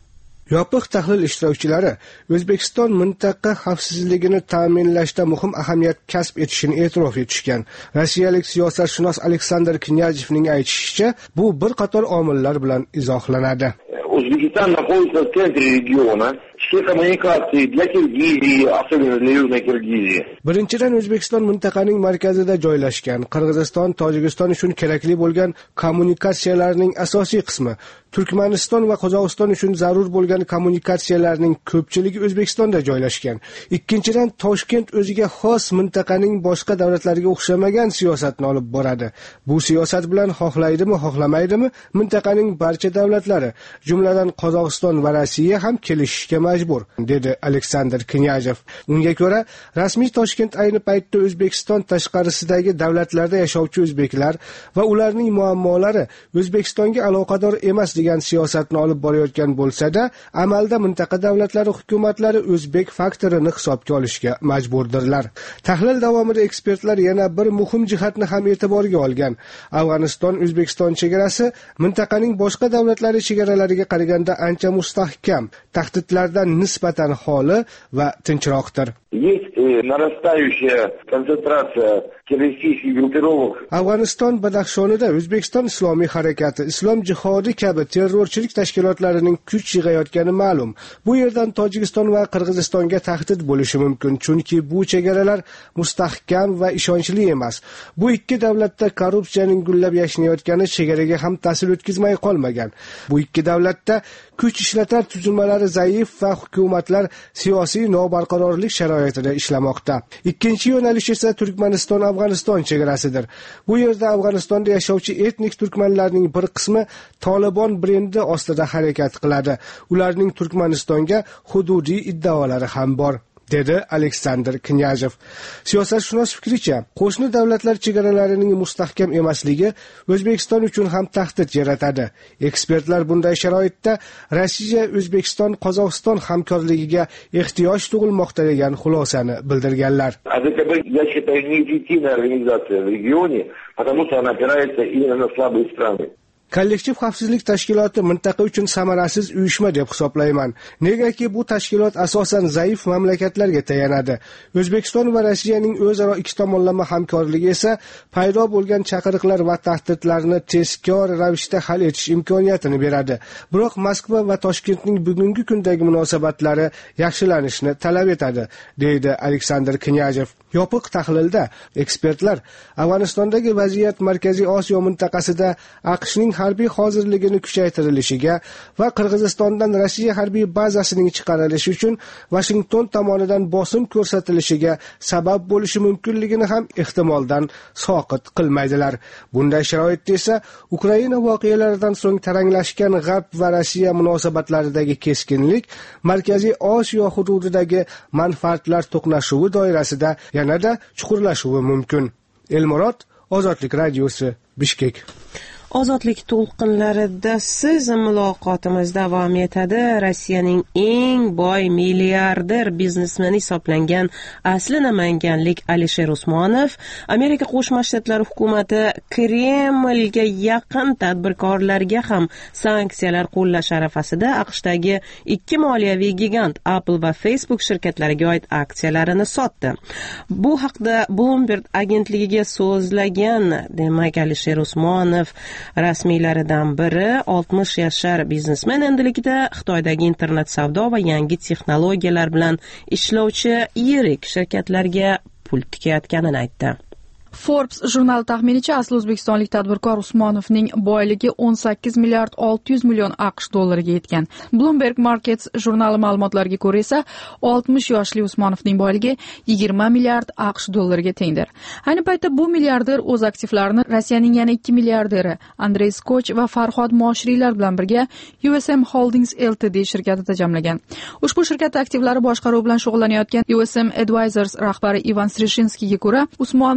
Yopiq tahlil ishtirokchilari O'zbekiston mintaqa xavfsizligini ta'minlashda muhim ahamiyat kasb etishini e'tirof etishgan. Rossiyalik siyosatshunos Aleksandr Knyazevning aytishicha, bu bir qator omillar bilan izohlanadi. O'zbekiston находится в центре региона. Все коммуникации для Киргизии, особенно для Южной Киргизии. Birinchidan, O'zbekiston mintaqaning markazida joylashgan. Qirg'iziston, Tojikiston uchun kerakli bo'lgan kommunikatsiyalarning asosiy qismi, Turkmaniston va Qozog'iston uchun zarur bo'lgan kommunikatsiyalarning ko'pchiligi O'zbekistonda joylashgan. Ikkinchidan, Toshkent o'ziga xos mintaqaning boshqa davlatlariga o'xshamagan siyosatni olib boradi. Bu siyosat bilan xohlaydimi, xohlamaydimi, mintaqaning barcha davlatlari, jumladan Qozog'iston va Rossiya ham kelishishga majbur, dedi Aleksandr Knyazev. Unga ko'ra, rasmiy Toshkent ayni paytda O'zbekiston tashqarisidagi davlatlarda yashovchi o'zbeklar va ularning muammolari O'zbekistonga aloqador emas degan siyosatni olib borayotgan bo'lsa-da, amalda mintaqa davlatlari hukumatlari o'zbek faktorini hisobga olishga majburdirlar. Tahlil davomida ekspertlar yana bir muhim jihatni ham e'tiborga olgan. Afg'oniston O'zbekiston chegarasi mintaqaning boshqa davlatlari chegaralariga qaraganda ancha mustahkam, tahdidlardan nisbatan xoli va tinchroqdir. Есть нарастающая концентрация террористических группировок. Afg'oniston Badaxshonida O'zbekiston Islomiy harakati, Islom jihodi kabi terrorchilik tashkilotlarining kuch yig'ayotgani ma'lum. Bu yerdan Tojikiston va Qirg'izistonga tahdid bo'lishi mumkin, chunki bu chegaralar mustahkam va ishonchli emas. Bu ikki davlatda korrupsiyaning gullab yashnayotgani chegaraga ham ta'sir o'tkazmay qolmagan. Bu ikki davlatda kuch ishlatar tuzilmalari zaif va hukumatlar siyosiy nobarqarorlik sharoitida ishlamoqda. Ikkinchi yo'nalish esa Turkmaniston Afg'oniston chegarasidir. Bu yerda Afg'onistonda yashovchi etnik turkmanlarning bir qismi Tolibon brendi ostida harakat qiladi. Ularning Turkmanistonga hududiy iddaolari ham bor, dedi Aleksandr Knyazev. Siyosatshunos fikricha, qo'shni davlatlar chegaralarining mustahkam emasligi O'zbekiston uchun ham tahdid yaratadi. Ekspertlar bunday sharoitda Rossiya, O'zbekiston, Qozog'iston hamkorligiga ehtiyoj tug'ilmoqda degan xulosani bildirganlar. АДКБ, я считаю, неэффективная организация в регионе, потому что она опирается именно на слабые страны. Kollektiv xavfsizlik tashkiloti mintaqa uchun samarasiz uyushma deb hisoblayman. Negaki bu tashkilot asosan zaif mamlakatlarga tayanadi. O'zbekiston va Rossiyaning o'zaro ikki tomonlama hamkorligi esa paydo bo'lgan chaqiriqlar va tahdidlarni tezkor ravishda hal etish imkoniyatini beradi. Biroq Moskva va Toshkentning bugungi kundagi munosabatlari yaxshilanishni talab etadi, deydi Aleksandr Knyazev. Yopiq tahlilda ekspertlar Afg'onistondagi vaziyat Markaziy Osiyo mintaqasida AQShning harbiy hozirligini kuchaytirilishiga va Qirg'izistondan Rossiya harbiy bazasining chiqarilishi uchun Washington tomonidan bosim ko'rsatilishiga sabab bo'lishi mumkinligini ham ehtimoldan soqit qilmaydilar. Bunday sharoitda esa Ukraina voqealaridan so'ng taranglashgan G'arb va Rossiya munosabatlaridagi keskinlik Markaziy Osiyo hududidagi manfaatlar to'qnashuvi doirasida yanada chuqurlashuvi mumkin. Elmurod, Ozodlik radiosi, Bishkek. Ozodlik to'lqinlarida siz muloqotimiz davom etadi. Rossiyaning eng boy milliarder biznesmeni hisoblangan asli namanganlik Alisher Usmonov Amerika Qo'shma Shtatlari hukumati Kremlga yaqin tadbirkorlarga ham sanksiyalar qo'llash arafasida AQShdagi ikki moliyaviy gigant Apple va Facebook shirkatlariga oid aksiyalarini sotdi. Bu haqda Bloomberg agentligiga so'zlagan demak Alisher Usmonov rasmiylaridan biri oltmish yashar biznesmen endilikda Xitoydagi internet savdo va yangi texnologiyalar bilan ishlovchi yirik shirkatlarga pul tikayotganini aytdi. Forbes jurnali taxminicha asli o'zbekistonlik tadbirkor Usmonovning boyligi o'n sakkiz milliard olti yuz million AQSh dollariga yetgan. Bloomberg Markets jurnali ma'lumotlariga ko'ra esa oltmish yoshli Usmonovning boyligi yigirma milliard AQSh dollariga tengdir. Ayni paytda bu milliarder o'z aktivlarini Rossiyaning yana ikki milliarderi Andrey Skoch va Farhod Moshriylar bilan birga U S M Holdings Ltd shirkatida jamlagan. Ushbu shirkat aktivlari boshqaruvi bilan shug'ullanayotgan U S M Advisors rahbari Ivan Streshinskiyga ko'ra, Usmonov Apple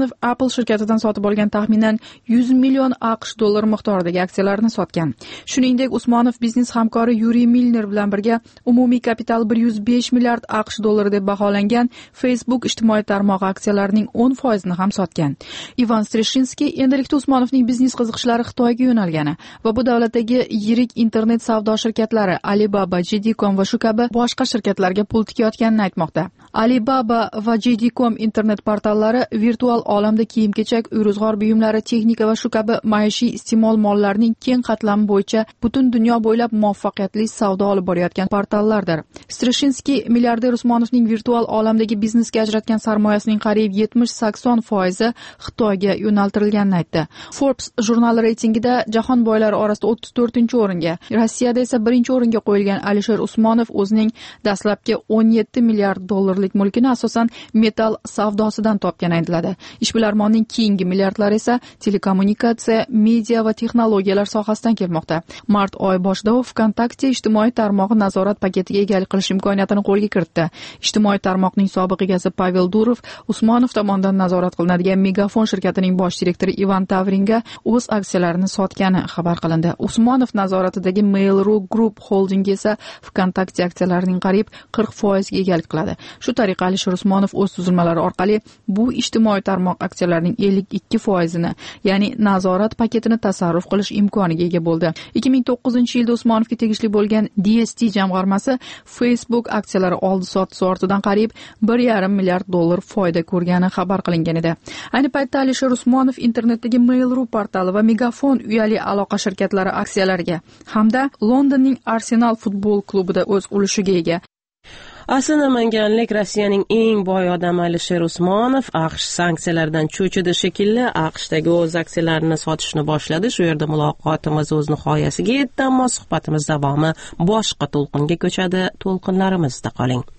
Apple shirkatidan sotib olgan taxminan yuz million AQSh dollari miqdoridagi aksiyalarni sotgan. Shuningdek, Usmonov biznes hamkori Yuriy Milner bilan birga umumiy kapital bir yuz besh milliard AQSh dollari deb baholangan Facebook ijtimoiy tarmog'i aksiyalarining o'n foizini ham sotgan. Ivan Streshinsky endilikda Usmonovning biznes qiziqishlari Xitoyga yo'nalgani va bu davlatdagi yirik internet savdo shirkatlari Alibaba, J D com va shu kabi boshqa shirkatlarga pul tikayotganini aytmoqda. Alibaba va J D com internet portallari virtual olamda kiyim-kechak, uy-ro'zg'or buyumlari, texnika va shu kabi maishiy iste'mol mollarining keng qatlami bo'yicha butun dunyo bo'ylab muvaffaqiyatli savdo olib borayotgan portallardir. Streshinsky milliarder Usmonovning virtual olamdagi biznesga ajratgan sarmoyasining qariyb yetmish sakson foizi Xitoyga yo'naltirilganini aytdi. Forbes jurnali reytingida jahon boylari orasida o'ttiz to'rtinchi o'ringa, Rossiyada esa birinchi o'ringa qo'yilgan Alisher Usmonov o'zining dastlabki o'n yetti milliard dollarlik mulkini asosan metall savdosidan topgani aytiladi. Ishbilarmonning keyingi milliardlari esa telekommunikatsiya, media va texnologiyalar sohasidan kelmoqda. Mart oyi boshida u VKontakte ijtimoiy tarmog'i nazorat paketiga egalik qilish imkoniyatini qo'lga kiritdi. Ijtimoiy tarmoqning sobiq egasi Pavel Durov Usmonov tomonidan nazorat qilinadigan Megafon shirkatining bosh direktori Ivan Tavringa o'z aksiyalarini sotgani xabar qilindi. Usmonov nazoratidagi Mail.ru Group Holding esa VKontakte aksiyalarining qariyb qirq foizga egalik qiladi. Shu tariqa Alisher Usmonov o'z tuzilmalari orqali bu ijtimoiy tarmoq aksiyalarining ellik ikki foizini, ya'ni nazorat paketini tasarruf qilish imkoniga ega bo'ldi. ikki ming to'qqizinchi yilda Usmonovga tegishli bo'lgan D S T jamg'armasi Facebook aksiyalari oldi-sotdi ortidan qariyb bir yarim milliard dollar foyda ko'rgani xabar qilingan edi. Ayni paytda Alisher Usmonov internetdagi Mail.ru portali va Megafon uyali aloqa shirkatlari aksiyalariga hamda Londonning Arsenal futbol klubida o'z ulushiga ega. Asli namanganlik Rossiyaning eng boy odami Alisher Usmonov AQSh sanksiyalardan cho'chidi shekilli, AQShdagi o'z aksiyalarini sotishni boshladi. Shu yerda muloqotimiz o'z nihoyasiga yetdi, ammo suhbatimiz davomi boshqa to'lqinga ko'chadi. To'lqinlarimizda qoling.